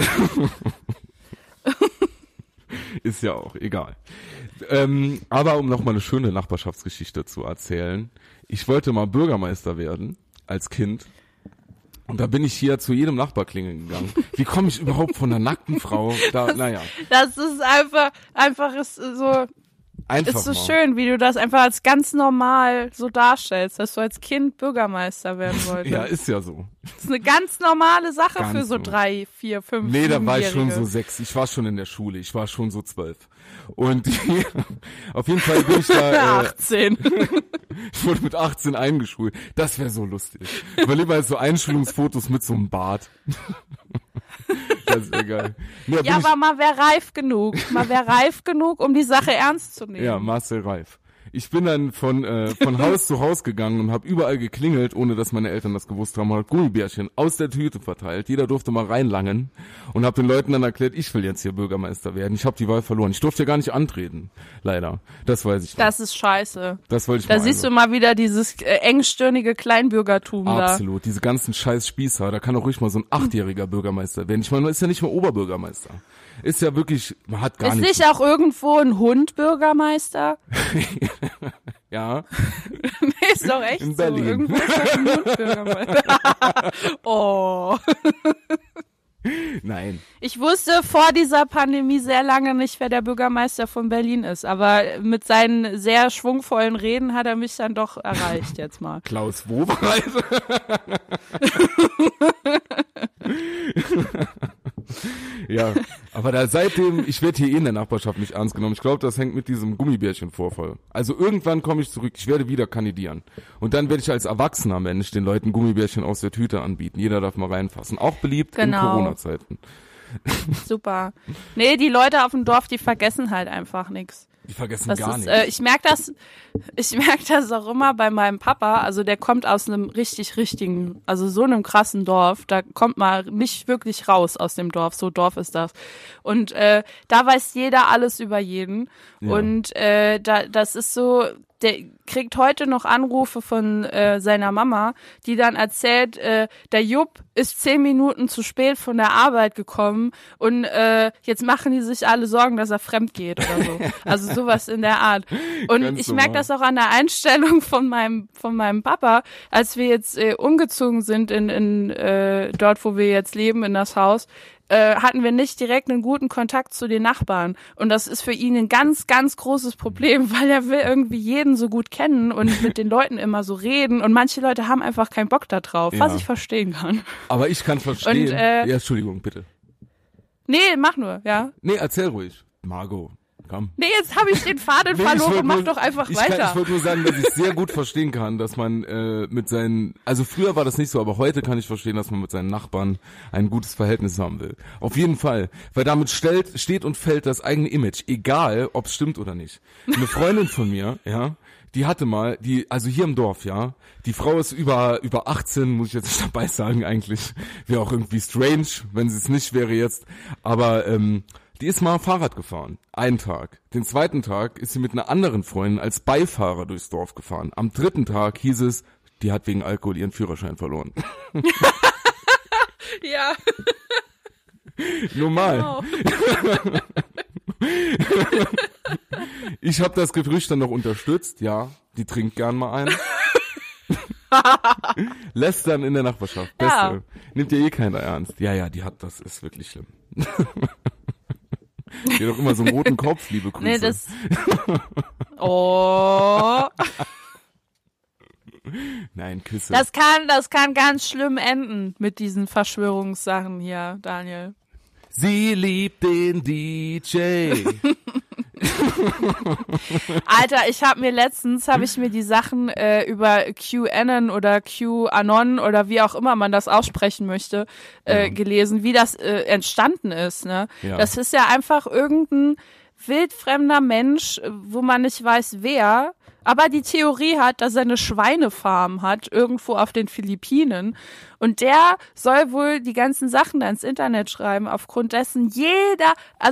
Ist ja auch egal. Aber um nochmal eine schöne Nachbarschaftsgeschichte zu erzählen. Ich wollte mal Bürgermeister werden als Kind. Und da bin ich hier zu jedem Nachbar klingeln gegangen. Wie komme ich überhaupt von einer nackten Frau da, naja. Das ist einfach ist so, Einfach ist so mal. schön, wie du das einfach als ganz normal so darstellst, dass du als Kind Bürgermeister werden wolltest. Ja, ist ja so. Das ist eine ganz normale Sache Ganz für so normal. 3, 4, 5 Nee, da war ich schon Siebenjährige. so 6. Ich war schon in der Schule. Ich war schon so 12. Und auf jeden Fall bin ich da, 18. ich wurde mit 18 eingeschult. Das wäre so lustig. Überleg mal so Einschulungsfotos mit so einem Bart. Das ist ja geil. Nee, Ja, aber man wäre reif genug. Man wäre reif genug, um die Sache ernst zu nehmen. ja, Marcel Reif. Ich bin dann von Haus zu Haus gegangen und habe überall geklingelt, ohne dass meine Eltern das gewusst haben, und hab Gummibärchen aus der Tüte verteilt. Jeder durfte mal reinlangen und habe den Leuten dann erklärt, ich will jetzt hier Bürgermeister werden. Ich habe die Wahl verloren. Ich durfte ja gar nicht antreten, leider. Das weiß ich noch. Das ist scheiße. Das wollte ich Da mal siehst du einmal. mal wieder dieses engstirnige Kleinbürgertum da. Absolut, diese ganzen scheiß Spießer, da kann auch ruhig mal so ein 8-jähriger Bürgermeister werden. Ich meine, man ist ja nicht mehr Oberbürgermeister. Ist ja wirklich, man hat gar Ist nichts. nicht auch irgendwo ein Hund Bürgermeister? Ja, Nee, ist doch echt In so. Berlin. Irgendwo ist doch ein Hund Bürgermeister. Oh. nein. Ich wusste vor dieser Pandemie sehr lange nicht, wer der Bürgermeister von Berlin ist. Aber mit seinen sehr schwungvollen Reden hat er mich dann doch erreicht jetzt mal. Klaus Wowereit. Ja, aber da seitdem, ich werde hier in der Nachbarschaft nicht ernst genommen. Ich glaube, das hängt mit diesem Gummibärchen-Vorfall. Also irgendwann komme ich zurück, ich werde wieder kandidieren. Und dann werde ich als erwachsener Mensch den Leuten Gummibärchen aus der Tüte anbieten. Jeder darf mal reinfassen. Auch beliebt in Genau. Corona-Zeiten. Super. Nee, die Leute auf dem Dorf, die vergessen halt einfach nichts. Die vergessen Das gar ist, nichts. ich merke das auch immer bei meinem Papa. Also der kommt aus einem richtigen, also so einem krassen Dorf. Da kommt man nicht wirklich raus aus dem Dorf. So Dorf ist das. Und da weiß jeder alles über jeden. Ja. Und das ist so, der kriegt heute noch Anrufe von seiner Mama, die dann erzählt, der Jupp ist 10 Minuten zu spät von der Arbeit gekommen und jetzt machen die sich alle Sorgen, dass er fremd geht oder so. Also sowas in der Art. Und Ganz ich merke normal. das auch an der Einstellung von meinem Papa, als wir jetzt umgezogen sind in dort, wo wir jetzt leben, in das Haus. Hatten wir nicht direkt einen guten Kontakt zu den Nachbarn. Und das ist für ihn ein ganz, ganz großes Problem, weil er will irgendwie jeden so gut kennen und mit den Leuten immer so reden. Und manche Leute haben einfach keinen Bock da drauf, was Ja. ich verstehen kann. Aber ich kann verstehen. Und, ja, Entschuldigung, bitte. Nee, mach nur, ja. Nee, erzähl ruhig. Margot, komm. Nee, jetzt habe ich den Faden Nee, ich verloren. wollt Mach nur- doch einfach ich weiter. Ich wollte nur sagen, dass ich sehr gut verstehen kann, dass man mit seinen, also früher war das nicht so, aber heute kann ich verstehen, dass man mit seinen Nachbarn ein gutes Verhältnis haben will. Auf jeden Fall, weil damit steht und fällt das eigene Image, egal ob es stimmt oder nicht. Eine Freundin von mir, ja, die hatte mal, also hier im Dorf, ja, die Frau ist über 18, muss ich jetzt nicht dabei sagen eigentlich, wäre auch irgendwie strange, wenn sie es nicht wäre jetzt, aber die ist mal Fahrrad gefahren, einen Tag. Den zweiten Tag ist sie mit einer anderen Freundin als Beifahrer durchs Dorf gefahren. Am dritten Tag hieß es, die hat wegen Alkohol ihren Führerschein verloren. Ja, Normal. genau. Ich habe das Gerücht dann noch unterstützt, ja, die trinkt gern mal ein. Lästern in der Nachbarschaft, Beste. Ja. Nimmt ja eh keiner ernst. Ja, das ist wirklich schlimm. Die hat doch immer so einen roten Kopf, liebe Grüße. Nee, das. Oh. Nein, Küsse. Das kann ganz schlimm enden mit diesen Verschwörungssachen hier, Daniel. Sie liebt den DJ. Alter, ich habe mir die Sachen über QAnon oder QAnon oder wie auch immer man das aussprechen möchte, gelesen, wie das entstanden ist. Ne? Ja. Das ist ja einfach irgendein wildfremder Mensch, wo man nicht weiß wer, aber die Theorie hat, dass er eine Schweinefarm hat, irgendwo auf den Philippinen. Und der soll wohl die ganzen Sachen da ins Internet schreiben, aufgrund dessen jeder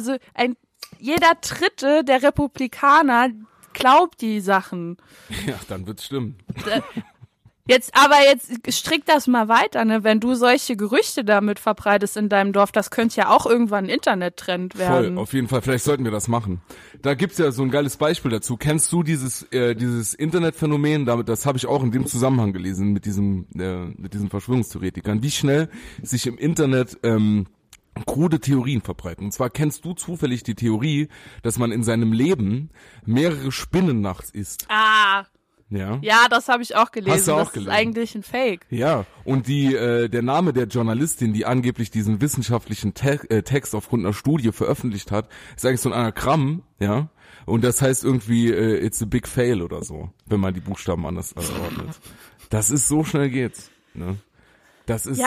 Dritte der Republikaner glaubt die Sachen. Ja, dann wird's stimmen. Jetzt strick das mal weiter, ne? Wenn du solche Gerüchte damit verbreitest in deinem Dorf, das könnte ja auch irgendwann ein Internettrend werden. Voll, auf jeden Fall. Vielleicht sollten wir das machen. Da gibt's ja so ein geiles Beispiel dazu. Kennst du dieses Internetphänomen? Das habe ich auch in dem Zusammenhang gelesen mit diesen Verschwörungstheoretikern. Wie schnell sich im Internet krude Theorien verbreiten. Und zwar kennst du zufällig die Theorie, dass man in seinem Leben mehrere Spinnen nachts isst. Ja, das habe ich auch gelesen. Hast du auch das gelesen? Ist eigentlich ein Fake. Ja, und der Name der Journalistin, die angeblich diesen wissenschaftlichen Text aufgrund einer Studie veröffentlicht hat, ist eigentlich so ein Anagramm, ja. Und das heißt irgendwie it's a big fail oder so, wenn man die Buchstaben anders ordnet. Das ist, so schnell geht's, ne? Das ist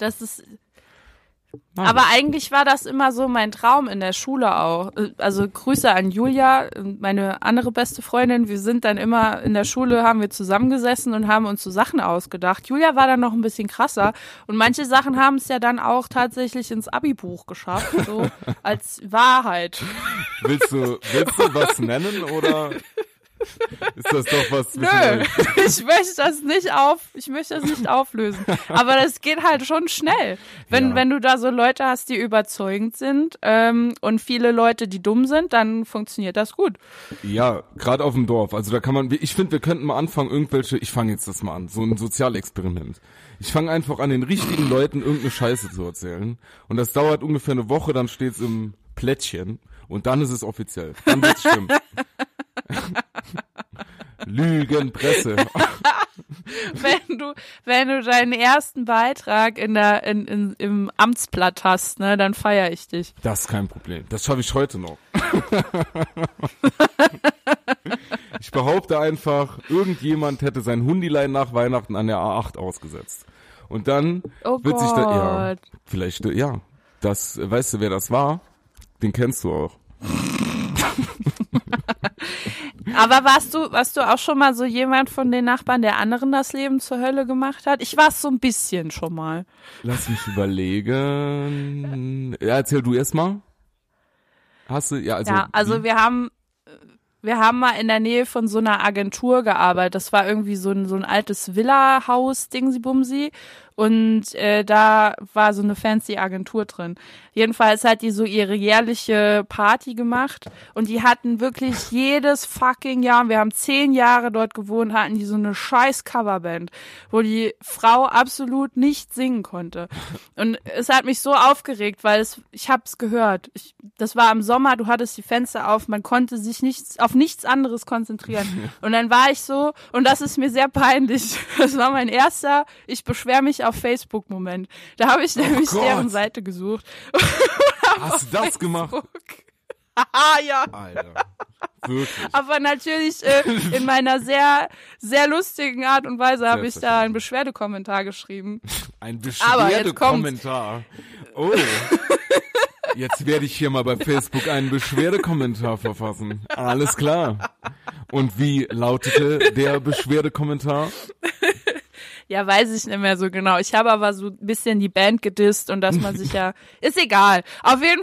Aber eigentlich war das immer so mein Traum in der Schule auch. Also Grüße an Julia, meine andere beste Freundin. Wir sind dann immer in der Schule, haben wir zusammengesessen und haben uns so Sachen ausgedacht. Julia war dann noch ein bisschen krasser und manche Sachen haben es ja dann auch tatsächlich ins Abi-Buch geschafft, so als Wahrheit. Willst du was nennen oder ist das doch was? Nö, ich möchte das nicht auflösen. Aber das geht halt schon schnell. Wenn du da so Leute hast, die überzeugend sind und viele Leute, die dumm sind, dann funktioniert das gut. Ja, gerade auf dem Dorf. Also da kann man, ich finde, wir könnten mal anfangen, ich fange jetzt das mal an, so ein Sozialexperiment. Ich fange einfach an, den richtigen Leuten irgendeine Scheiße zu erzählen. Und das dauert ungefähr eine Woche, dann steht's im Plättchen und dann ist es offiziell. Dann wird's stimmen. Lügenpresse. Wenn du deinen ersten Beitrag im Amtsblatt hast, ne, dann feiere ich dich. Das ist kein Problem. Das schaffe ich heute noch. Ich behaupte einfach, irgendjemand hätte sein Hundilein nach Weihnachten an der A8 ausgesetzt. Und dann wird sich da, vielleicht, das, weißt du, wer das war? Den kennst du auch. Aber warst du auch schon mal so jemand von den Nachbarn, der anderen das Leben zur Hölle gemacht hat? Ich war es so ein bisschen schon mal. Lass mich überlegen. Ja, erzähl du erst mal. Hast du, also wir haben mal in der Nähe von so einer Agentur gearbeitet. Das war irgendwie so ein altes Villa-Haus, Dingsy-Bumsy. Und da war so eine fancy Agentur drin. Jedenfalls hat die so ihre jährliche Party gemacht. Und die hatten wirklich jedes fucking Jahr, und wir haben 10 Jahre dort gewohnt, hatten die so eine scheiß Coverband, wo die Frau absolut nicht singen konnte. Und es hat mich so aufgeregt, weil ich hab's gehört. Das war im Sommer, du hattest die Fenster auf, man konnte sich auf nichts anderes konzentrieren. Und dann war ich so, und das ist mir sehr peinlich, das war mein erster, ich beschwere mich auf Facebook-Moment. Da habe ich nämlich deren Seite gesucht. Hast du das gemacht? Haha, ja. Alter, wirklich. Aber natürlich in meiner sehr, sehr lustigen Art und Weise habe ich da einen Beschwerdekommentar geschrieben. Ein Beschwerdekommentar? Oh. Jetzt werde ich hier mal bei Facebook einen Beschwerdekommentar verfassen. Alles klar. Und wie lautete der Beschwerdekommentar? Ja, weiß ich nicht mehr so genau. Ich habe aber so ein bisschen die Band gedisst und dass man sich ja, ist egal. Auf jeden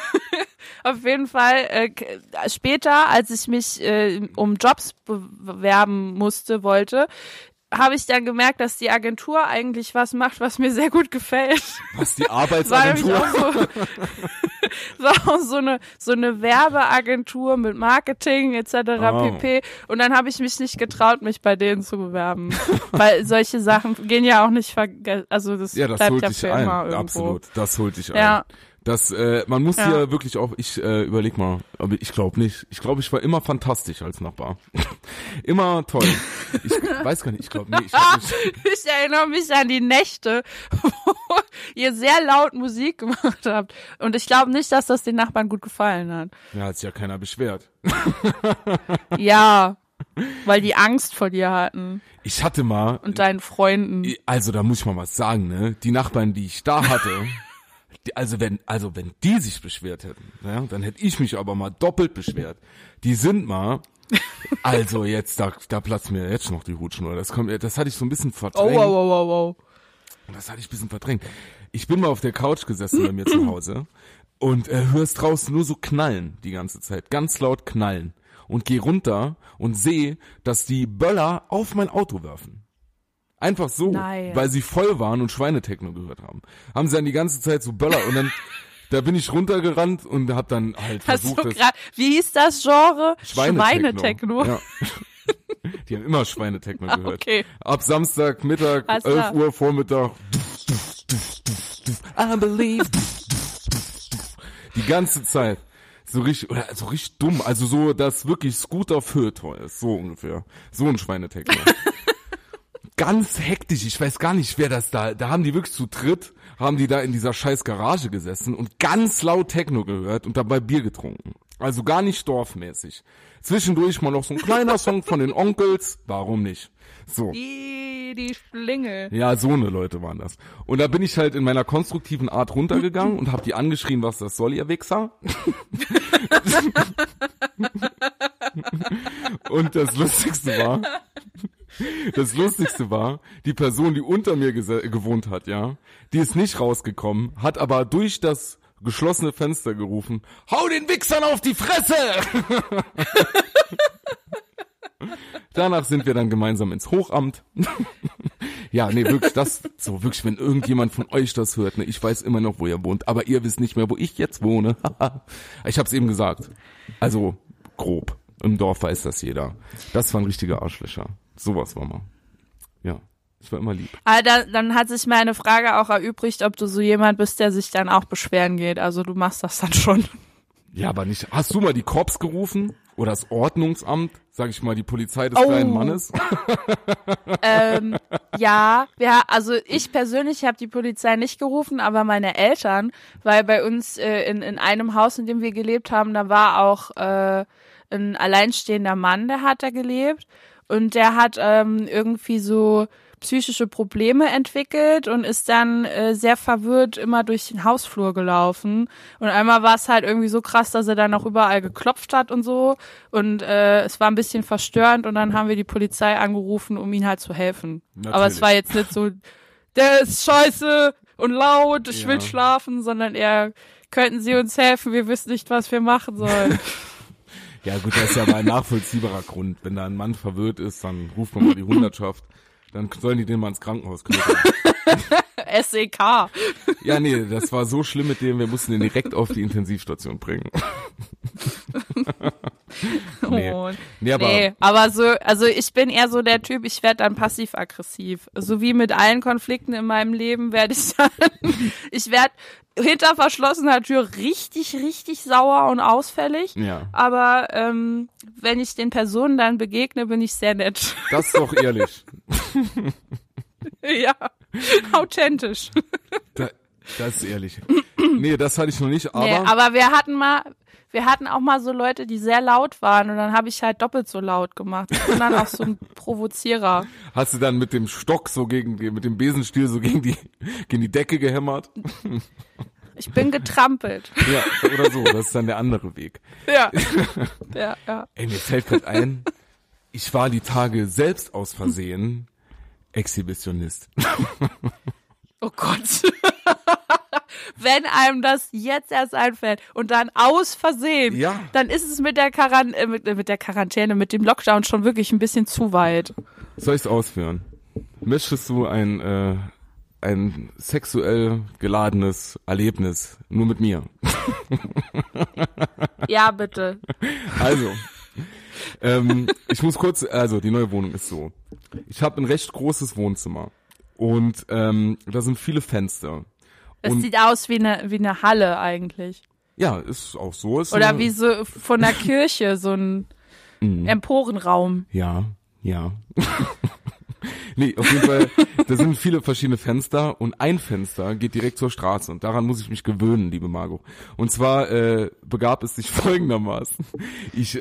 Fall, später, als ich mich um Jobs bewerben wollte, habe ich dann gemerkt, dass die Agentur eigentlich was macht, was mir sehr gut gefällt. Was, die Arbeitsagentur? War auch so eine Werbeagentur mit Marketing etc. pp. Und dann habe ich mich nicht getraut, mich bei denen zu bewerben. Weil solche Sachen gehen ja auch nicht also das bleibt ja für immer irgendwo. Absolut, das holt dich ein. Ja. Das, man muss ja wirklich auch, ich überleg mal, aber ich glaube nicht. Ich glaube, ich war immer fantastisch als Nachbar. Immer toll. Ich weiß gar nicht, ich glaube nicht. Ich erinnere mich an die Nächte, ihr sehr laut Musik gemacht habt. Und ich glaube nicht, dass das den Nachbarn gut gefallen hat. Ja, hat sich ja keiner beschwert. Ja, weil die Angst vor dir hatten. Ich hatte mal... Und deinen Freunden. Also da muss ich mal was sagen, ne? Die Nachbarn, die ich da hatte... wenn die sich beschwert hätten, ja, dann hätte ich mich aber mal doppelt beschwert. Die sind mal, also jetzt, da platzt mir jetzt noch die Hutschnur. Das hatte ich so ein bisschen verdrängt. Oh. Das hatte ich ein bisschen verdrängt. Ich bin mal auf der Couch gesessen bei mir zu Hause und hörst draußen nur so knallen die ganze Zeit, ganz laut knallen. Und geh runter und sehe, dass die Böller auf mein Auto werfen. Einfach so, Nein. Weil sie voll waren und Schweinetechno gehört haben. Haben sie dann die ganze Zeit so Böller und dann, da bin ich runtergerannt und hab dann halt versucht, wie hieß das Genre? Schweinetechno. Ja. Die haben immer Schweinetechno gehört. Okay. Ab Samstag, Mittag, 11 Uhr, Vormittag. I believe. Die ganze Zeit. So richtig dumm. Also so, dass wirklich Scooter Feuilleton ist. So ungefähr. So ein Schweinetechno. Ganz hektisch, ich weiß gar nicht, wer das da haben die wirklich zu dritt, haben die da in dieser scheiß Garage gesessen und ganz laut Techno gehört und dabei Bier getrunken. Also gar nicht dorfmäßig. Zwischendurch mal noch so ein kleiner Song von den Onkels, warum nicht? So. Die Schlingel. Ja, so eine Leute waren das. Und da bin ich halt in meiner konstruktiven Art runtergegangen und hab die angeschrien, was das soll, ihr Wichser. Und das Lustigste war, die Person, die unter mir gewohnt hat, ja, die ist nicht rausgekommen, hat aber durch das geschlossene Fenster gerufen, hau den Wichsern auf die Fresse! Danach sind wir dann gemeinsam ins Hochamt. Ja, nee, wirklich, wirklich, wenn irgendjemand von euch das hört, ne, ich weiß immer noch, wo ihr wohnt, aber ihr wisst nicht mehr, wo ich jetzt wohne. Ich hab's eben gesagt. Also, grob. Im Dorf weiß das jeder. Das waren richtige Arschlöcher. Sowas war mal. Ja, ich war immer lieb. Aber dann hat sich meine Frage auch erübrigt, ob du so jemand bist, der sich dann auch beschweren geht. Also du machst das dann schon. Ja, aber nicht. Hast du mal die Korps gerufen? Oder das Ordnungsamt? Sag ich mal, die Polizei des kleinen Mannes? Ja, also ich persönlich habe die Polizei nicht gerufen, aber meine Eltern, weil bei uns in einem Haus, in dem wir gelebt haben, da war auch ein alleinstehender Mann, der hat da gelebt und der hat irgendwie so psychische Probleme entwickelt und ist dann sehr verwirrt immer durch den Hausflur gelaufen. Und einmal war es halt irgendwie so krass, dass er dann auch überall geklopft hat und so. Und es war ein bisschen verstörend und dann haben wir die Polizei angerufen, um ihm halt zu helfen. Natürlich. Aber es war jetzt nicht so, der ist scheiße und laut, ich will schlafen, sondern eher, könnten Sie uns helfen, wir wissen nicht, was wir machen sollen. Ja gut, das ist ja mal ein nachvollziehbarer Grund. Wenn da ein Mann verwirrt ist, dann ruft man mal die Hundertschaft. Dann sollen die den mal ins Krankenhaus knüpfen. SEK. Ja, nee, das war so schlimm mit dem, wir mussten den direkt auf die Intensivstation bringen. Aber so, also ich bin eher so der Typ, ich werde dann passiv-aggressiv. So wie mit allen Konflikten in meinem Leben werde ich werde hinter verschlossener Tür richtig, richtig sauer und ausfällig. Ja. Aber wenn ich den Personen dann begegne, bin ich sehr nett. Das ist doch ehrlich. Ja, authentisch. Das ist ehrlich. Nee, das hatte ich noch nicht, aber... Nee, aber wir hatten auch mal so Leute, die sehr laut waren und dann habe ich halt doppelt so laut gemacht. Ich bin dann auch so ein Provozierer. Hast du dann mit dem Stock so mit dem Besenstiel so gegen die Decke gehämmert? Ich bin getrampelt. Ja, oder so, das ist dann der andere Weg. Ja. Ey, mir fällt gerade ein, ich war die Tage selbst aus Versehen Exhibitionist. Oh Gott. Wenn einem das jetzt erst einfällt und dann aus Versehen, dann ist es mit der Quarantäne, mit dem Lockdown schon wirklich ein bisschen zu weit. Soll ich es ausführen? Möchtest du ein sexuell geladenes Erlebnis nur mit mir? Ja, bitte. Also, ich muss kurz, die neue Wohnung ist so. Ich habe ein recht großes Wohnzimmer und da sind viele Fenster. Es sieht aus wie eine Halle eigentlich. Ja, ist auch so. Oder wie so von der Kirche, so ein Emporenraum. Ja. Nee, Nee, auf jeden Fall, da sind viele verschiedene Fenster und ein Fenster geht direkt zur Straße und daran muss ich mich gewöhnen, liebe Margot. Und zwar begab es sich folgendermaßen. Ich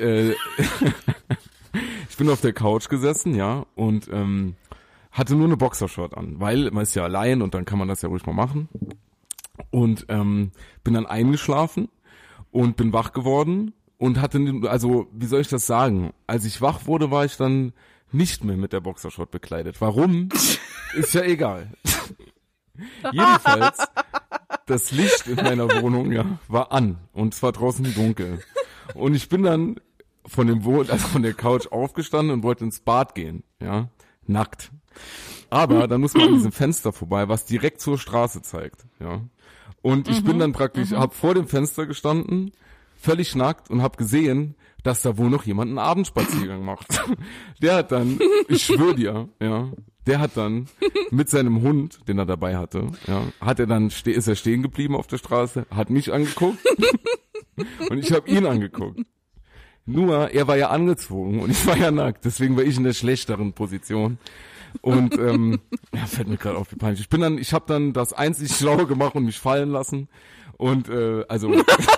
bin auf der Couch gesessen, ja, und hatte nur eine Boxershort an, weil man ist ja allein und dann kann man das ja ruhig mal machen. Und bin dann eingeschlafen und bin wach geworden und hatte, also wie soll ich das sagen, als ich wach wurde, war ich dann nicht mehr mit der Boxershort bekleidet. Warum? Ist ja egal. Jedenfalls, das Licht in meiner Wohnung, ja, war an und es war draußen dunkel. Und ich bin dann von der Couch aufgestanden und wollte ins Bad gehen, ja, nackt. Aber dann muss man an diesem Fenster vorbei, was direkt zur Straße zeigt, ja. Und ich bin dann praktisch, hab vor dem Fenster gestanden, völlig nackt und hab gesehen, dass da wohl noch jemand einen Abendspaziergang macht. Der hat dann, ich schwöre dir, ja, der hat dann mit seinem Hund, den er dabei hatte, ja, ist er stehen geblieben auf der Straße, hat mich angeguckt und ich habe ihn angeguckt. Nur, er war ja angezogen und ich war ja nackt, deswegen war ich in der schlechteren Position. Und ja, fällt mir gerade auf, wie peinlich. Ich habe dann das einzig Schlaue gemacht und mich fallen lassen. Und also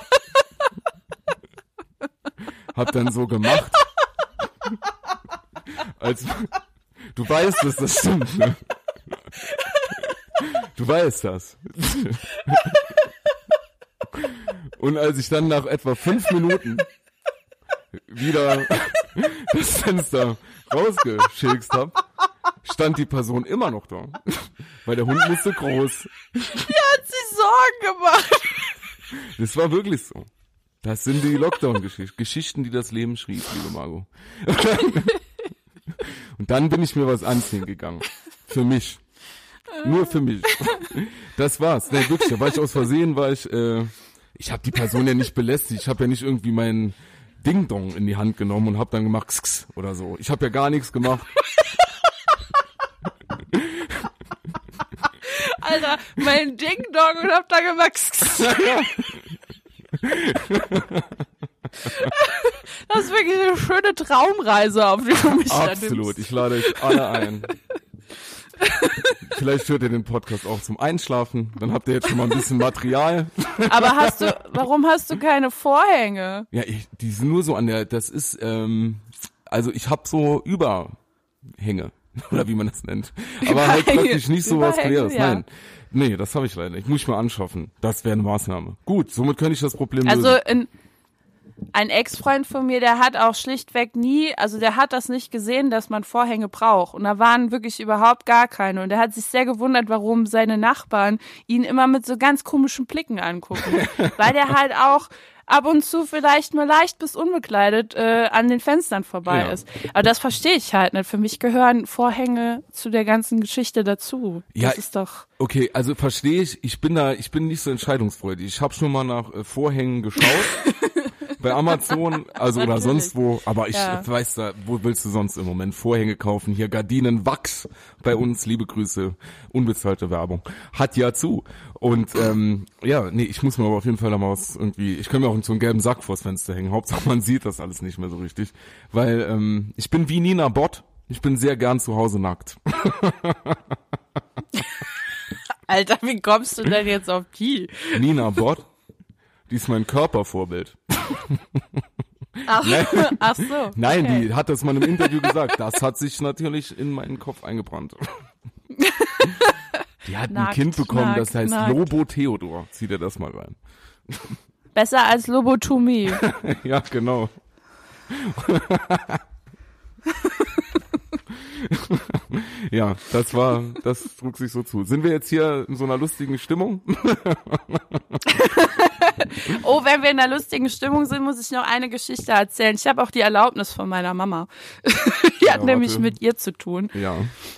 hab dann so gemacht. Als du weißt, dass das stimmt, ne? Du weißt das. Und als ich dann nach etwa 5 Minuten wieder das Fenster rausgeschilkst hab, stand die Person immer noch da. Weil der Hund musste groß. Die hat sich Sorgen gemacht. Das war wirklich so. Das sind die Lockdown-Geschichten. Geschichten, die das Leben schrieb, liebe Margot. Und dann bin ich mir was anziehen gegangen. Für mich. Nur für mich. Das war's. Nee, wirklich, da war ich aus Versehen, ich habe die Person ja nicht belästigt. Ich habe ja nicht irgendwie meinen Ding-Dong in die Hand genommen und habe dann gemacht X oder so. Ich habe ja gar nichts gemacht. Alter, mein Ding-Dong und hab da gemacht. Das ist wirklich eine schöne Traumreise, auf die du mich Absolut, ich lade euch alle ein. Vielleicht hört ihr den Podcast auch zum Einschlafen, dann habt ihr jetzt schon mal ein bisschen Material. Aber warum hast du keine Vorhänge? Ja, die sind nur so das ist, also ich habe so Überhänge, oder wie man das nennt. Aber halt praktisch nicht so was Queres, ja. Nein. Nee, das habe ich leider nicht. Muss ich mal anschaffen. Das wäre eine Maßnahme. Gut, somit könnte ich das Problem lösen. Also ein Ex-Freund von mir, der hat auch schlichtweg der hat das nicht gesehen, dass man Vorhänge braucht. Und da waren wirklich überhaupt gar keine. Und er hat sich sehr gewundert, warum seine Nachbarn ihn immer mit so ganz komischen Blicken angucken. Weil der halt auch ab und zu vielleicht mal leicht bis unbekleidet an den Fenstern vorbei ist. Aber das verstehe ich halt nicht. Für mich gehören Vorhänge zu der ganzen Geschichte dazu. Ja, das ist doch... Okay, also verstehe ich. Ich bin nicht so entscheidungsfreudig. Ich habe schon mal nach Vorhängen geschaut. Bei Amazon, also oder sonst wo, aber ich weiß da, wo willst du sonst im Moment Vorhänge kaufen? Hier Gardinen Wachs bei uns, liebe Grüße, unbezahlte Werbung, hat ja zu. Und ich muss mir aber auf jeden Fall da mal was irgendwie, ich kann mir auch so einen gelben Sack vors Fenster hängen, Hauptsache man sieht das alles nicht mehr so richtig, weil ich bin wie Nina Bott, ich bin sehr gern zu Hause nackt. Alter, wie kommst du denn jetzt auf die? Nina Bott? Die ist mein Körpervorbild. Ach so. Nein, okay. Die hat das mal im Interview gesagt. Das hat sich natürlich in meinen Kopf eingebrannt. Die hat ein Kind bekommen, das heißt Lobo Theodor. Zieh dir das mal rein. Besser als Lobotomie. Ja, genau. Ja, das trug sich so zu. Sind wir jetzt hier in so einer lustigen Stimmung? Oh, wenn wir in einer lustigen Stimmung sind, muss ich noch eine Geschichte erzählen. Ich habe auch die Erlaubnis von meiner Mama. Die hat nämlich mit ihr zu tun. Ja.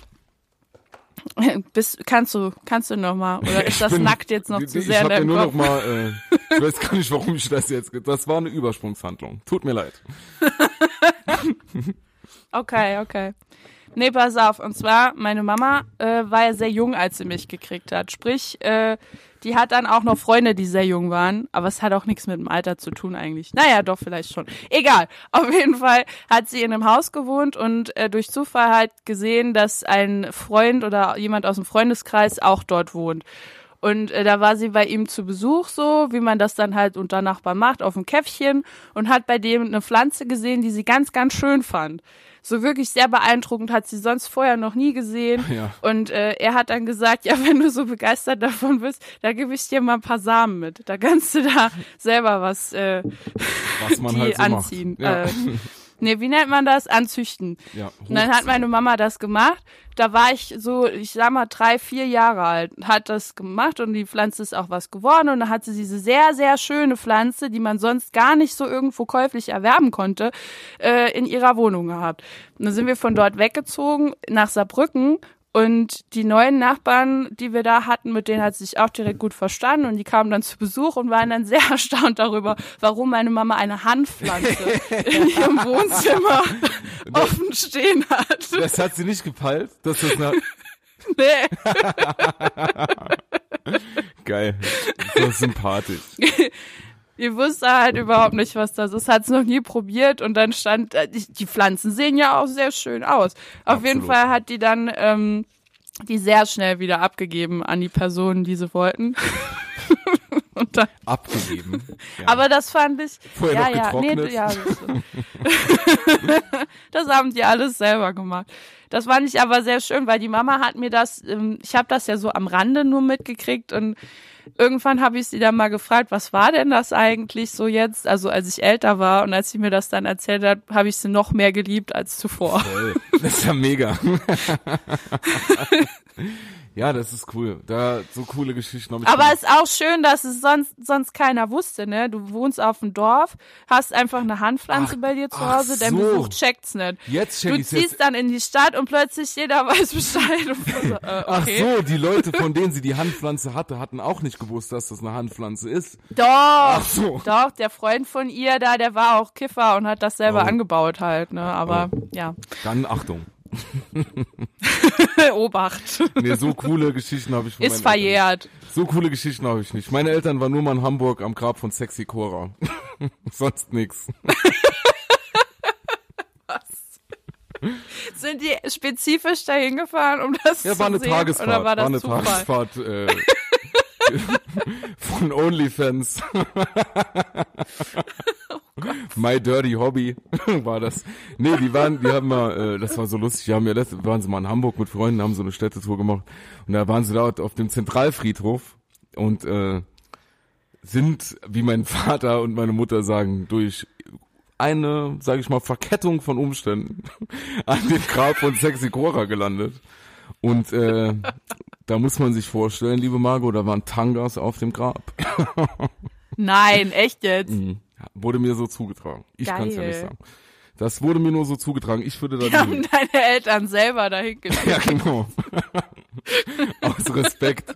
Kannst du noch mal? Oder ist das nackt jetzt noch zu sehr in deinem Kopf? Ich habe nur noch mal, ich weiß gar nicht, warum ich das war eine Übersprungshandlung. Tut mir leid. Okay. Nee, pass auf. Und zwar, meine Mama war ja sehr jung, als sie mich gekriegt hat. Sprich, die hat dann auch noch Freunde, die sehr jung waren. Aber es hat auch nichts mit dem Alter zu tun eigentlich. Naja, doch, vielleicht schon. Egal. Auf jeden Fall hat sie in einem Haus gewohnt und durch Zufall halt gesehen, dass ein Freund oder jemand aus dem Freundeskreis auch dort wohnt. Und da war sie bei ihm zu Besuch so, wie man das dann halt unter Nachbarn macht, auf dem Käffchen und hat bei dem eine Pflanze gesehen, die sie ganz, ganz schön fand. So wirklich sehr beeindruckend, hat sie sonst vorher noch nie gesehen. Ja. Und er hat dann gesagt, ja, wenn du so begeistert davon bist, da gebe ich dir mal ein paar Samen mit. Da kannst du da selber was man die halt so anziehen. macht. Ja. Nee, wie nennt man das? Anzüchten. Ja, und dann hat meine Mama das gemacht. Da war ich so, ich sag mal 3, 4 Jahre alt, hat das gemacht und die Pflanze ist auch was geworden. Und dann hat sie diese sehr, sehr schöne Pflanze, die man sonst gar nicht so irgendwo käuflich erwerben konnte, in ihrer Wohnung gehabt. Und dann sind wir von dort weggezogen nach Saarbrücken. Und die neuen Nachbarn, die wir da hatten, mit denen hat sie sich auch direkt gut verstanden und die kamen dann zu Besuch und waren dann sehr erstaunt darüber, warum meine Mama eine Hanfpflanze in ihrem Wohnzimmer offen stehen hat. Das hat sie nicht gepeilt? Das ist eine Nee. Geil. So sympathisch. Ich wusste halt überhaupt nicht, was das ist, hat es noch nie probiert und dann stand, die Pflanzen sehen ja auch sehr schön aus. Auf jeden Fall hat die dann die sehr schnell wieder abgegeben an die Personen, die sie wollten. Und dann, abgegeben. Ja. aber das fand ich, Vorher noch getrocknet. Nee, ja, das haben die alles selber gemacht. Das fand ich aber sehr schön, weil die Mama hat mir das, ich habe das ja so am Rande nur mitgekriegt und irgendwann habe ich sie dann mal gefragt, was war denn das eigentlich so jetzt, also als ich älter war und als sie mir das dann erzählt hat, habe ich sie noch mehr geliebt als zuvor. Voll. Das ist ja mega. Ja, das ist cool. Da so coole Geschichten habe ich. Aber es ist auch schön, dass es sonst keiner wusste, ne? Du wohnst auf dem Dorf, hast einfach eine Handpflanze bei dir zu Hause, dein Besuch checkt's nicht. Jetzt check du ich's ziehst jetzt. dann in die Stadt und plötzlich jeder weiß Bescheid. Und so, okay. Ach so, die Leute, von denen sie die Handpflanze hatte, hatten auch nicht gewusst, dass das eine Handpflanze ist. Doch, so. doch, der Freund von ihr da, der war auch Kiffer und hat das selber angebaut halt, ne? Aber ja. Dann Achtung. Obacht. Nee, so coole Geschichten habe ich von Ist meinen verjährt. Eltern. So coole Geschichten habe ich nicht. Meine Eltern waren nur mal in Hamburg am Grab von Sexy Cora. Sonst nix. Sind die spezifisch dahin gefahren, um das zu War eine sehen? Tagesfahrt. Oder war das eine Zufall? Tagesfahrt von OnlyFans. My Dirty Hobby war das. Nee, die haben mal, das war so lustig, waren sie mal in Hamburg mit Freunden, haben so eine Städtetour gemacht und da waren sie da auf dem Zentralfriedhof und sind, wie mein Vater und meine Mutter sagen, durch eine, sage ich mal, Verkettung von Umständen an dem Grab von Sexy Cora gelandet. Und da muss man sich vorstellen, liebe Margot, da waren Tangas auf dem Grab. Nein, echt jetzt? Wurde mir so zugetragen. Ich Geil. kann es ja nicht sagen. Das wurde mir nur so zugetragen. Ich würde da Die haben deine Eltern selber dahin geschickt. Ja, genau. Aus Respekt.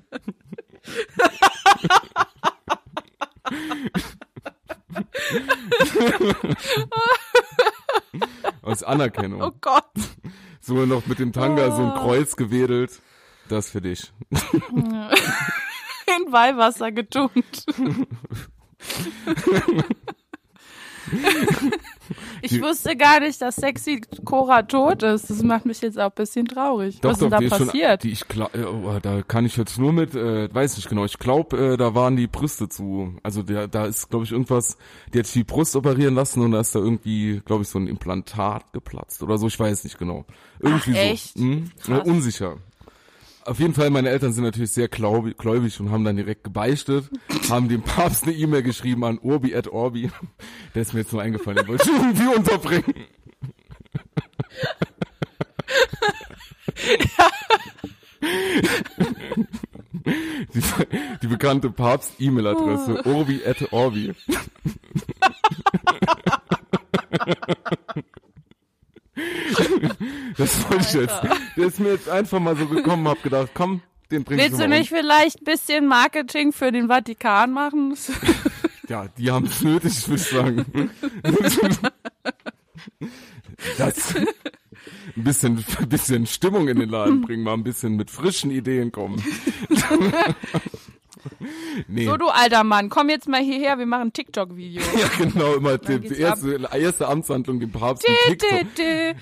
Aus Anerkennung. Oh Gott. So noch mit dem Tanga so ein Kreuz gewedelt. Das für dich. In Weihwasser getunkt. Ich wusste gar nicht, dass Sexy Cora tot ist. Das macht mich jetzt auch ein bisschen traurig. Was ist denn da passiert? Da kann ich jetzt nur mit, weiß nicht genau, ich glaube, da waren die Brüste zu, also da ist, glaube ich, irgendwas, die hat die Brust operieren lassen und da ist da irgendwie, glaube ich, so ein Implantat geplatzt oder so, ich weiß nicht genau. Irgendwie echt? so. Unsicher. Auf jeden Fall, meine Eltern sind natürlich sehr gläubig und haben dann direkt gebeichtet, haben dem Papst eine E-Mail geschrieben an Urbi et Orbi. Der ist mir jetzt nur eingefallen, den wollte ich irgendwie unterbringen. Die bekannte Papst-E-Mail-Adresse, Urbi et Orbi. Das wollte ich jetzt. Der ist mir jetzt einfach mal so gekommen, hab gedacht, komm, den bringst Willst du nicht vielleicht ein bisschen Marketing für den Vatikan machen? Ja, die haben es nötig, würde ich sagen. ein bisschen Stimmung in den Laden bringen, mal ein bisschen mit frischen Ideen kommen. Nee. So, du alter Mann, komm jetzt mal hierher, wir machen ein TikTok-Video. Ja, genau, immer die erste Amtshandlung, den Papst mit TikTok.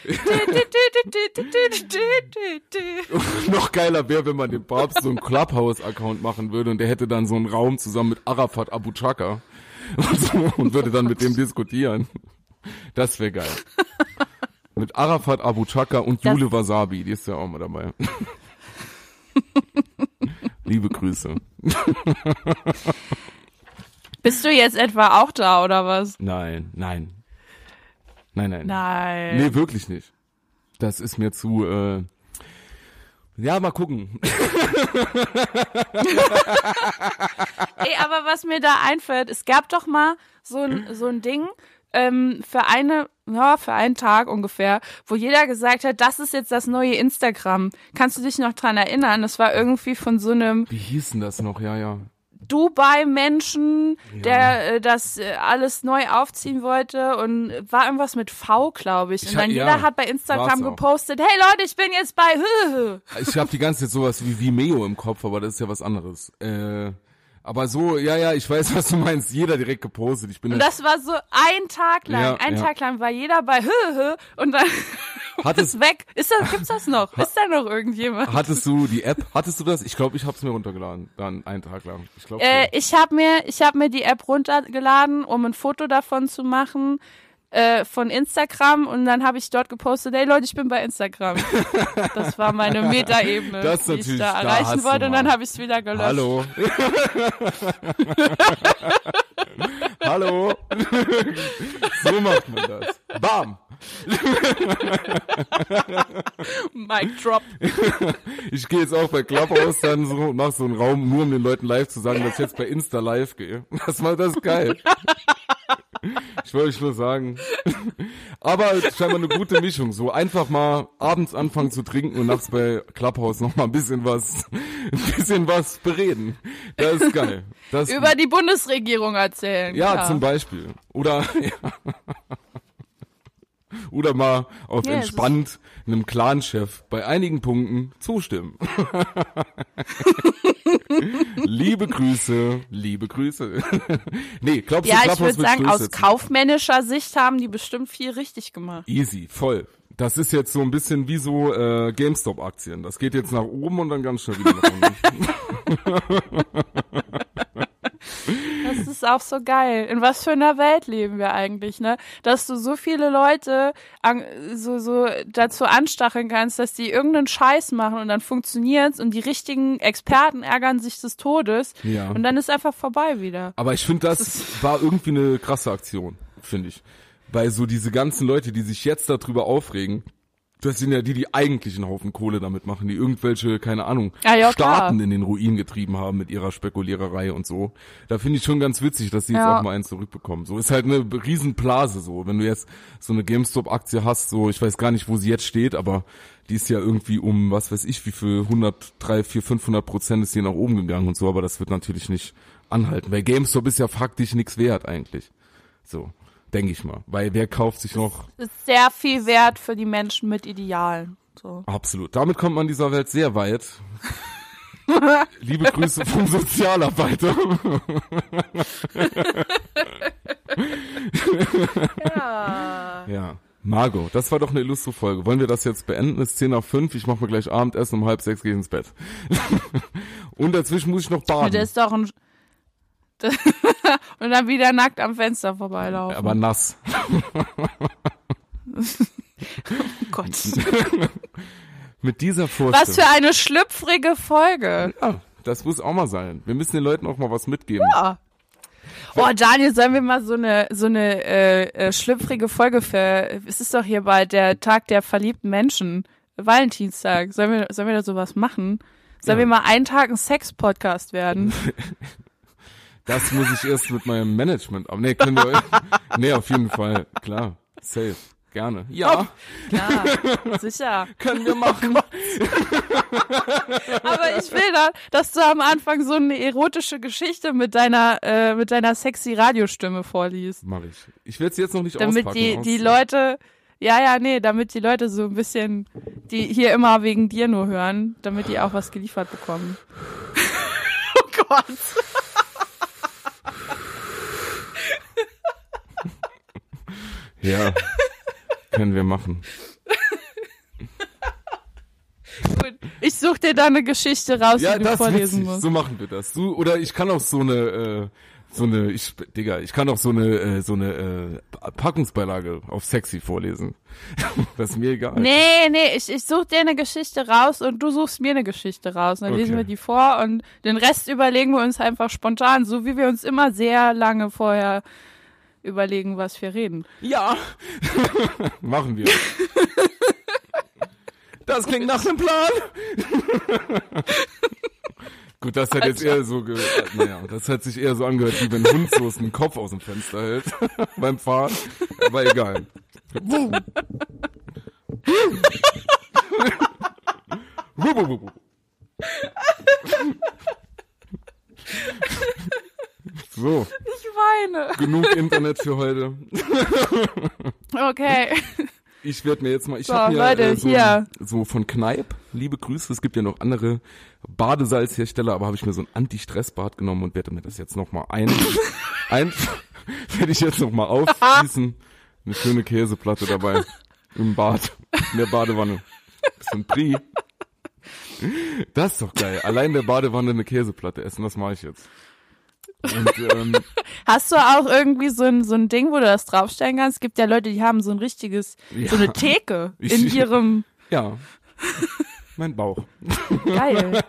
Noch geiler wäre, wenn man dem Papst so einen Clubhouse-Account machen würde und der hätte dann so einen Raum zusammen mit Arafat Abu Chaka und würde dann mit dem diskutieren. Das wäre geil. Mit Arafat Abu Chaka und Jule Wasabi, die ist ja auch mal dabei. Liebe Grüße. Bist du jetzt etwa auch da, oder was? Nein. Nein. Nee, wirklich nicht. Das ist mir zu, ja, mal gucken. Ey, aber was mir da einfällt, es gab doch mal so ein Ding, für einen Tag ungefähr, wo jeder gesagt hat, das ist jetzt das neue Instagram. Kannst du dich noch dran erinnern? Das war irgendwie von so einem Wie hieß denn das noch? Ja. Dubai-Menschen, der das alles neu aufziehen wollte und war irgendwas mit V, glaube ich. Und dann jeder hat bei Instagram gepostet, hey Leute, ich bin jetzt bei Ich habe die ganze Zeit sowas wie Vimeo im Kopf, aber das ist ja was anderes. Aber so, ja, ich weiß, was du meinst. Jeder direkt gepostet. Und das war so ein Tag lang. Tag lang war jeder bei und dann ist weg. Gibt's das noch? Ist da noch irgendjemand? Hattest du die App? Hattest du das? Ich glaube, ich habe es mir runtergeladen. Dann einen Tag lang. Ich hab mir die App runtergeladen, um ein Foto davon zu machen. Von Instagram und dann habe ich dort gepostet, hey Leute, ich bin bei Instagram. Das war meine Metaebene, die ich da erreichen wollte und dann habe ich es wieder gelöscht. Hallo. Hallo. So macht man das. Bam. Mic drop. Ich gehe jetzt auch bei Clubhouse dann so und mach so einen Raum, nur um den Leuten live zu sagen, dass ich jetzt bei Insta live gehe. Das ist geil. Ich wollte euch nur sagen. Aber scheinbar eine gute Mischung. So einfach mal abends anfangen zu trinken und nachts bei Clubhouse noch mal ein bisschen was bereden. Das ist geil. Über die Bundesregierung erzählen. Ja, klar. Zum Beispiel. Oder mal auf entspannt einem Clan-Chef bei einigen Punkten zustimmen. Liebe Grüße. Nee, glaubst du, ja, ich würde sagen, aus kaufmännischer Sicht haben die bestimmt viel richtig gemacht. Easy, voll. Das ist jetzt so ein bisschen wie so GameStop-Aktien. Das geht jetzt nach oben und dann ganz schnell wieder nach unten. Das ist auch so geil. In was für einer Welt leben wir eigentlich, ne? Dass du so viele Leute so dazu anstacheln kannst, dass die irgendeinen Scheiß machen und dann funktioniert's und die richtigen Experten ärgern sich des Todes und dann ist einfach vorbei wieder. Aber ich finde, das war irgendwie eine krasse Aktion, finde ich. Weil so diese ganzen Leute, die sich jetzt darüber aufregen, das sind ja die eigentlich einen Haufen Kohle damit machen, die irgendwelche, keine Ahnung, Staaten in den Ruin getrieben haben mit ihrer Spekuliererei und so. Da finde ich schon ganz witzig, dass sie jetzt auch mal einen zurückbekommen. So ist halt eine Riesenblase so. Wenn du jetzt so eine GameStop-Aktie hast, so, ich weiß gar nicht, wo sie jetzt steht, aber die ist ja irgendwie um, was weiß ich, wie viel 500% ist die nach oben gegangen und so, aber das wird natürlich nicht anhalten, weil GameStop ist ja faktisch nichts wert eigentlich. So. Denke ich mal. Weil wer kauft sich noch... Das ist sehr viel wert für die Menschen mit Idealen. So. Absolut. Damit kommt man in dieser Welt sehr weit. Liebe Grüße vom Sozialarbeiter. Ja. Margot, das war doch eine illustre Folge. Wollen wir das jetzt beenden? Es ist 5:10. Ich mache mir gleich Abendessen, um 5:30 gehe ich ins Bett. Und dazwischen muss ich noch baden. Das ist doch ein... Und dann wieder nackt am Fenster vorbeilaufen. Aber nass. Oh Gott. Mit dieser Vorstellung. Was für eine schlüpfrige Folge. Ja, das muss auch mal sein. Wir müssen den Leuten auch mal was mitgeben. Ja. Oh, Daniel, sollen wir mal so eine schlüpfrige Folge es ist doch hier bald der Tag der verliebten Menschen. Valentinstag. Sollen wir da sowas machen? Sollen wir mal einen Tag ein Sex-Podcast werden? Das muss ich erst mit meinem Management. Aber können wir euch. Nee, auf jeden Fall. Klar. Safe. Gerne. Ja. Klar. Sicher. Können wir machen. Aber ich will dann, dass du am Anfang so eine erotische Geschichte mit deiner sexy Radiostimme vorliest. Mach ich. Ich werde es jetzt noch nicht damit auspacken. die Leute, Ja, nee, damit die Leute so ein bisschen, die hier immer wegen dir nur hören, damit die auch was geliefert bekommen. Oh Gott. Ja, können wir machen. Gut, ich suche dir da eine Geschichte raus, Ja, die du das vorlesen witzig. musst. So machen wir das. Oder ich kann auch ich kann auch so eine Packungsbeilage auf sexy vorlesen. Das ist mir egal. Nee, ich suche dir eine Geschichte raus und du suchst mir eine Geschichte raus. Dann lesen wir die vor und den Rest überlegen wir uns einfach spontan, so wie wir uns immer sehr lange vorher überlegen, was wir reden. Ja. Machen wir. Das klingt nach einem Plan. Gut, das hat jetzt eher so das hat sich eher so angehört, wie wenn ein Hund so einen Kopf aus dem Fenster hält beim Fahren. Aber egal. So. Ich weine. Genug Internet für heute. Okay. Ich werde mir jetzt mal, So, habe mir Leute, hier. so von Kneipp, liebe Grüße, es gibt ja noch andere Badesalzhersteller, aber habe ich mir so ein Anti-Stress-Bad genommen und werde mir das jetzt nochmal werde ich jetzt nochmal aufgießen. Eine schöne Käseplatte dabei im Bad, in der Badewanne. Bisschen Pri. Das ist doch geil. Allein in der Badewanne eine Käseplatte essen, das mache ich jetzt. Und, Hast du auch irgendwie so ein Ding, wo du das draufstellen kannst? Es gibt ja Leute, die haben so ein richtiges, so eine Theke in ihrem... Ja, mein Bauch. Geil.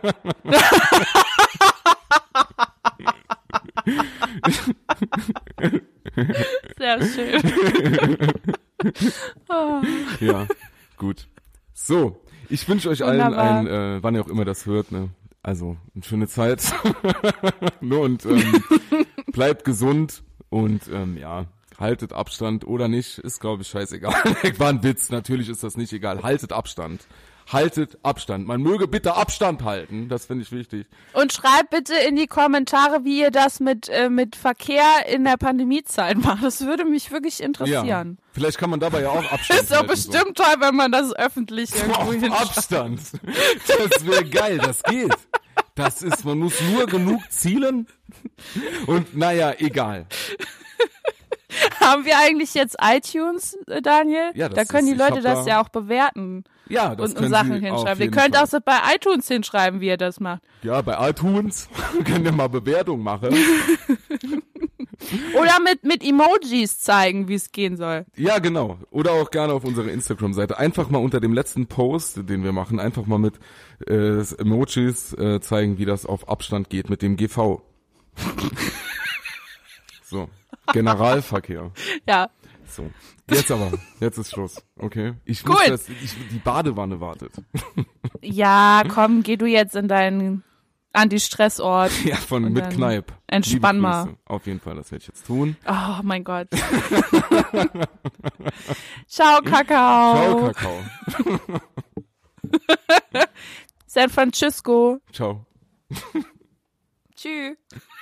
Sehr schön. Oh. Ja, gut. So, ich wünsche euch allen ein, wann ihr auch immer das hört, ne? Also, eine schöne Zeit. Und bleibt gesund und ja, haltet Abstand oder nicht, ist glaube ich scheißegal. War ein Witz, natürlich ist das nicht egal. Haltet Abstand. Haltet Abstand. Man möge bitte Abstand halten, das finde ich wichtig. Und schreibt bitte in die Kommentare, wie ihr das mit Verkehr in der Pandemiezeit macht. Das würde mich wirklich interessieren. Ja, vielleicht kann man dabei ja auch Abstand Ist doch halten. bestimmt toll, wenn man das öffentlich irgendwo Auf hinschreibt. Abstand. Das wäre geil, das geht. Man muss nur genug zielen und naja, egal. Haben wir eigentlich jetzt iTunes, Daniel? Ja, da können die ich Leute hab das da- ja auch bewerten Ja, das und können Sachen Sie auf hinschreiben. Ihr jeden könnt Fall. auch so bei iTunes hinschreiben, wie ihr das macht. Ja, bei iTunes könnt ihr mal Bewertung machen. Oder mit Emojis zeigen, wie es gehen soll. Ja, genau. Oder auch gerne auf unserer Instagram-Seite. Einfach mal unter dem letzten Post, den wir machen, einfach mal mit Emojis zeigen, wie das auf Abstand geht mit dem GV. So, Generalverkehr. Ja. So, jetzt ist Schluss, okay? Ich Gut. muss die Badewanne wartet. Ja, komm, geh du jetzt in deinen Anti-Stress-Ort. Ja, Und mit dann Kneipp. entspann Liebe mal. Grüße. Auf jeden Fall, das werde ich jetzt tun. Oh mein Gott. Ciao, Kakao. Ciao, Kakao. San Francisco. Ciao. Tschüss.